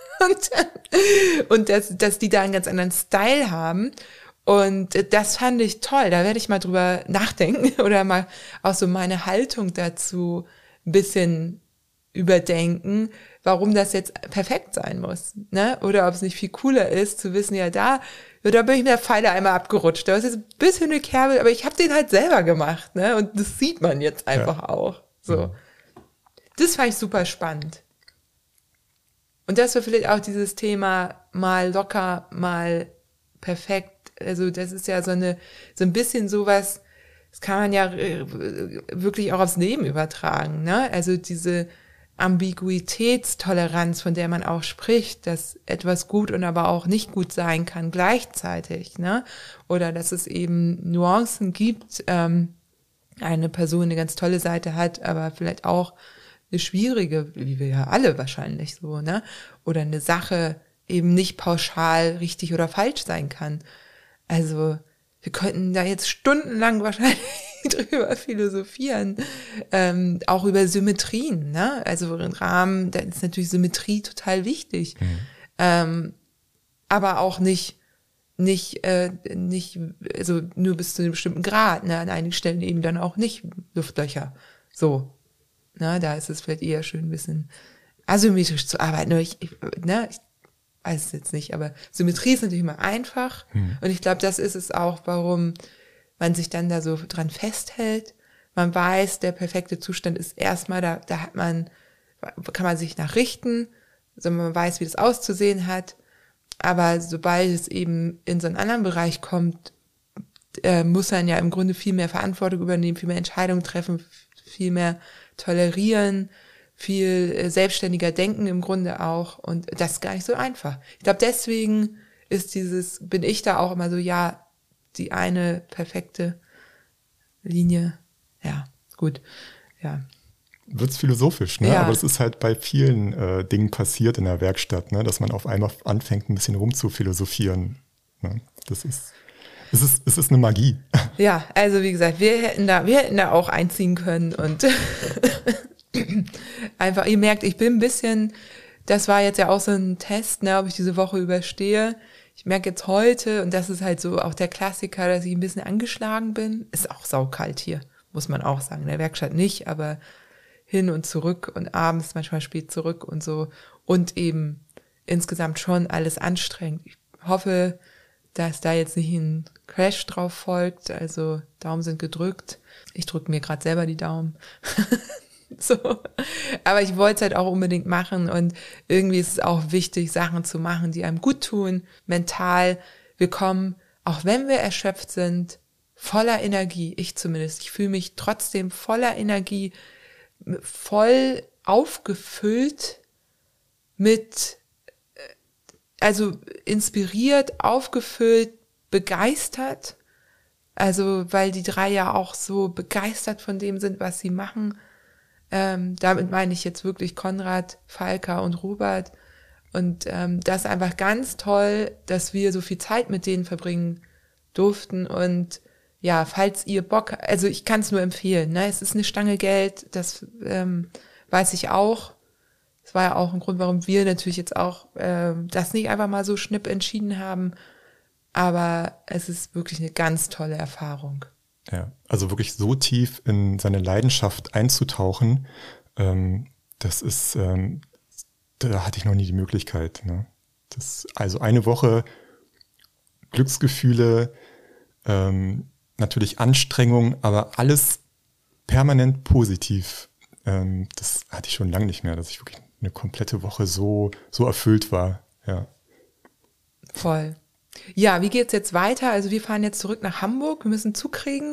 und, und dass, dass die da einen ganz anderen Style haben. Und das fand ich toll, da werde ich mal drüber nachdenken oder mal auch so meine Haltung dazu ein bisschen überdenken, warum das jetzt perfekt sein muss, ne? Oder ob es nicht viel cooler ist, zu wissen, ja da, ja, da bin ich mit der Pfeile einmal abgerutscht. Da ist jetzt ein bisschen eine Kerbe, aber ich habe den halt selber gemacht, ne? Und das sieht man jetzt einfach ja. auch. So, ja. Das fand ich super spannend. Und das war vielleicht auch dieses Thema mal locker, mal perfekt. Also das ist ja so eine, so ein bisschen sowas. Das kann man ja wirklich auch aufs Leben übertragen, ne? Also diese Ambiguitätstoleranz, von der man auch spricht, dass etwas gut und aber auch nicht gut sein kann gleichzeitig, ne? Oder dass es eben Nuancen gibt, ähm, eine Person eine ganz tolle Seite hat, aber vielleicht auch eine schwierige, wie wir ja alle wahrscheinlich so, ne? Oder eine Sache eben nicht pauschal richtig oder falsch sein kann. Also wir könnten da jetzt stundenlang wahrscheinlich drüber philosophieren, ähm, auch über Symmetrien, ne? Also im Rahmen, da ist natürlich Symmetrie total wichtig, mhm. ähm, aber auch nicht, nicht, äh, nicht, also nur bis zu einem bestimmten Grad, ne? An einigen Stellen eben dann auch nicht Luftlöcher, so, ne? Da ist es vielleicht eher schön, ein bisschen asymmetrisch zu arbeiten. Ich, ich, ne? ich weiß es jetzt nicht, aber Symmetrie ist natürlich immer einfach hm. und ich glaube, das ist es auch, warum man sich dann da so dran festhält. Man weiß, der perfekte Zustand ist erstmal, da, da hat man, kann man sich nachrichten, also man weiß, wie das auszusehen hat, aber sobald es eben in so einen anderen Bereich kommt, äh, muss man ja im Grunde viel mehr Verantwortung übernehmen, viel mehr Entscheidungen treffen, viel mehr tolerieren, viel äh, selbstständiger denken im Grunde auch und das ist gar nicht so einfach. Ich glaube, deswegen ist dieses, bin ich da auch immer so, ja, die eine perfekte Linie, ja, gut, ja. Wird's philosophisch, ne? Ja. Aber es ist halt bei vielen äh, Dingen passiert in der Werkstatt, ne? Dass man auf einmal anfängt, ein bisschen rumzuphilosophieren. Ne? Das ist, es ist, es ist eine Magie. Ja, also wie gesagt, wir hätten da, wir hätten da auch einziehen können und einfach, ihr merkt, ich bin ein bisschen, das war jetzt ja auch so ein Test, ne, ob ich diese Woche überstehe. Ich merke jetzt heute, und das ist halt so auch der Klassiker, dass ich ein bisschen angeschlagen bin. Ist auch saukalt hier, muss man auch sagen. In der Werkstatt nicht, aber hin und zurück und abends manchmal spät zurück und so. Und eben insgesamt schon alles anstrengend. Ich hoffe, dass da jetzt nicht ein Crash drauf folgt. Also Daumen sind gedrückt. Ich drücke mir gerade selber die Daumen. So, aber ich wollte es halt auch unbedingt machen und irgendwie ist es auch wichtig, Sachen zu machen, die einem gut tun, mental. Wir kommen, auch wenn wir erschöpft sind, voller Energie, ich zumindest, ich fühle mich trotzdem voller Energie, voll aufgefüllt mit, also inspiriert, aufgefüllt, begeistert, also weil die drei ja auch so begeistert von dem sind, was sie machen. Ähm, damit meine ich jetzt wirklich Konrad, Falka und Robert. Und ähm, das ist einfach ganz toll, dass wir so viel Zeit mit denen verbringen durften. Und ja, falls ihr Bock, also ich kann es nur empfehlen, ne? Es ist eine Stange Geld, das ähm, weiß ich auch. Das war ja auch ein Grund, warum wir natürlich jetzt auch äh, das nicht einfach mal so schnipp entschieden haben. Aber es ist wirklich eine ganz tolle Erfahrung. Ja, also wirklich so tief in seine Leidenschaft einzutauchen, ähm, das ist, ähm, da hatte ich noch nie die Möglichkeit. Ne? Das, also eine Woche Glücksgefühle, ähm, natürlich Anstrengung, aber alles permanent positiv. Ähm, das hatte ich schon lange nicht mehr, dass ich wirklich eine komplette Woche so, so erfüllt war. Ja. Voll. Ja, wie geht's jetzt weiter? Also wir fahren jetzt zurück nach Hamburg, wir müssen Zug kriegen.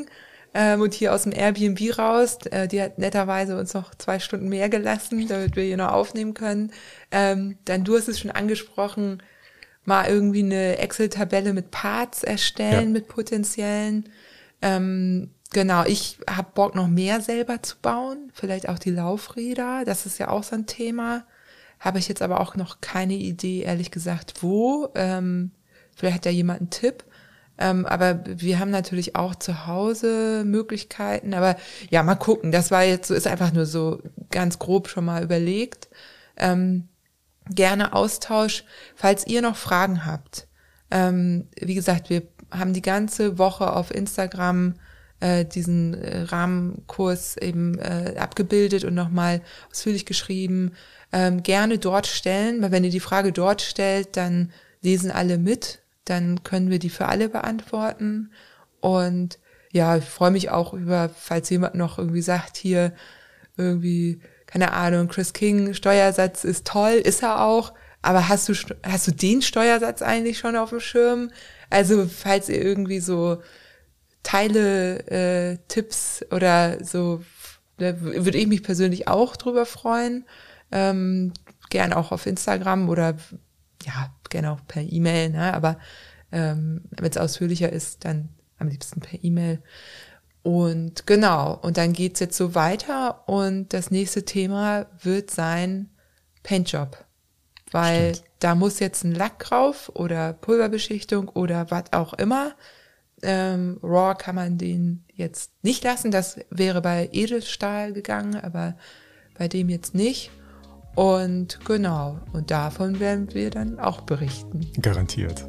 ähm, und hier aus dem Airbnb raus. Äh, die hat netterweise uns noch zwei Stunden mehr gelassen, damit wir hier noch aufnehmen können. Ähm, dann, du hast es schon angesprochen, mal irgendwie eine Excel-Tabelle mit Parts erstellen, ja. mit potenziellen. Ähm, genau, ich habe Bock, noch mehr selber zu bauen. Vielleicht auch die Laufräder, das ist ja auch so ein Thema. Habe ich jetzt aber auch noch keine Idee, ehrlich gesagt, wo. Ähm, vielleicht hat ja jemand einen Tipp. Ähm, aber wir haben natürlich auch zu Hause Möglichkeiten. Aber ja, mal gucken. Das war jetzt so, ist einfach nur so ganz grob schon mal überlegt. Ähm, gerne Austausch, falls ihr noch Fragen habt. Ähm, wie gesagt, wir haben die ganze Woche auf Instagram äh, diesen äh, Rahmenkurs eben äh, abgebildet und nochmal ausführlich geschrieben. Ähm, gerne dort stellen, weil wenn ihr die Frage dort stellt, dann lesen alle mit, dann können wir die für alle beantworten. Und ja, ich freue mich auch über, falls jemand noch irgendwie sagt, hier irgendwie, keine Ahnung, Chris King, Steuersatz ist toll, ist er auch, aber hast du hast du den Steuersatz eigentlich schon auf dem Schirm? Also falls ihr irgendwie so Teile, äh, Tipps oder so, da würde ich mich persönlich auch drüber freuen. Ähm, gern auch auf Instagram oder ja, gerne auch per E-Mail, ne? Aber ähm, wenn es ausführlicher ist, dann am liebsten per E-Mail. Und genau, und dann geht's jetzt so weiter und das nächste Thema wird sein Paintjob. Weil Stimmt. da muss jetzt ein Lack drauf oder Pulverbeschichtung oder was auch immer. Ähm, Raw kann man den jetzt nicht lassen, das wäre bei Edelstahl gegangen, aber bei dem jetzt nicht. Und genau, und davon werden wir dann auch berichten. Garantiert.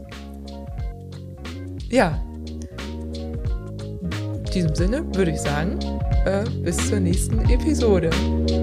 Ja. In diesem Sinne würde ich sagen, äh, bis zur nächsten Episode.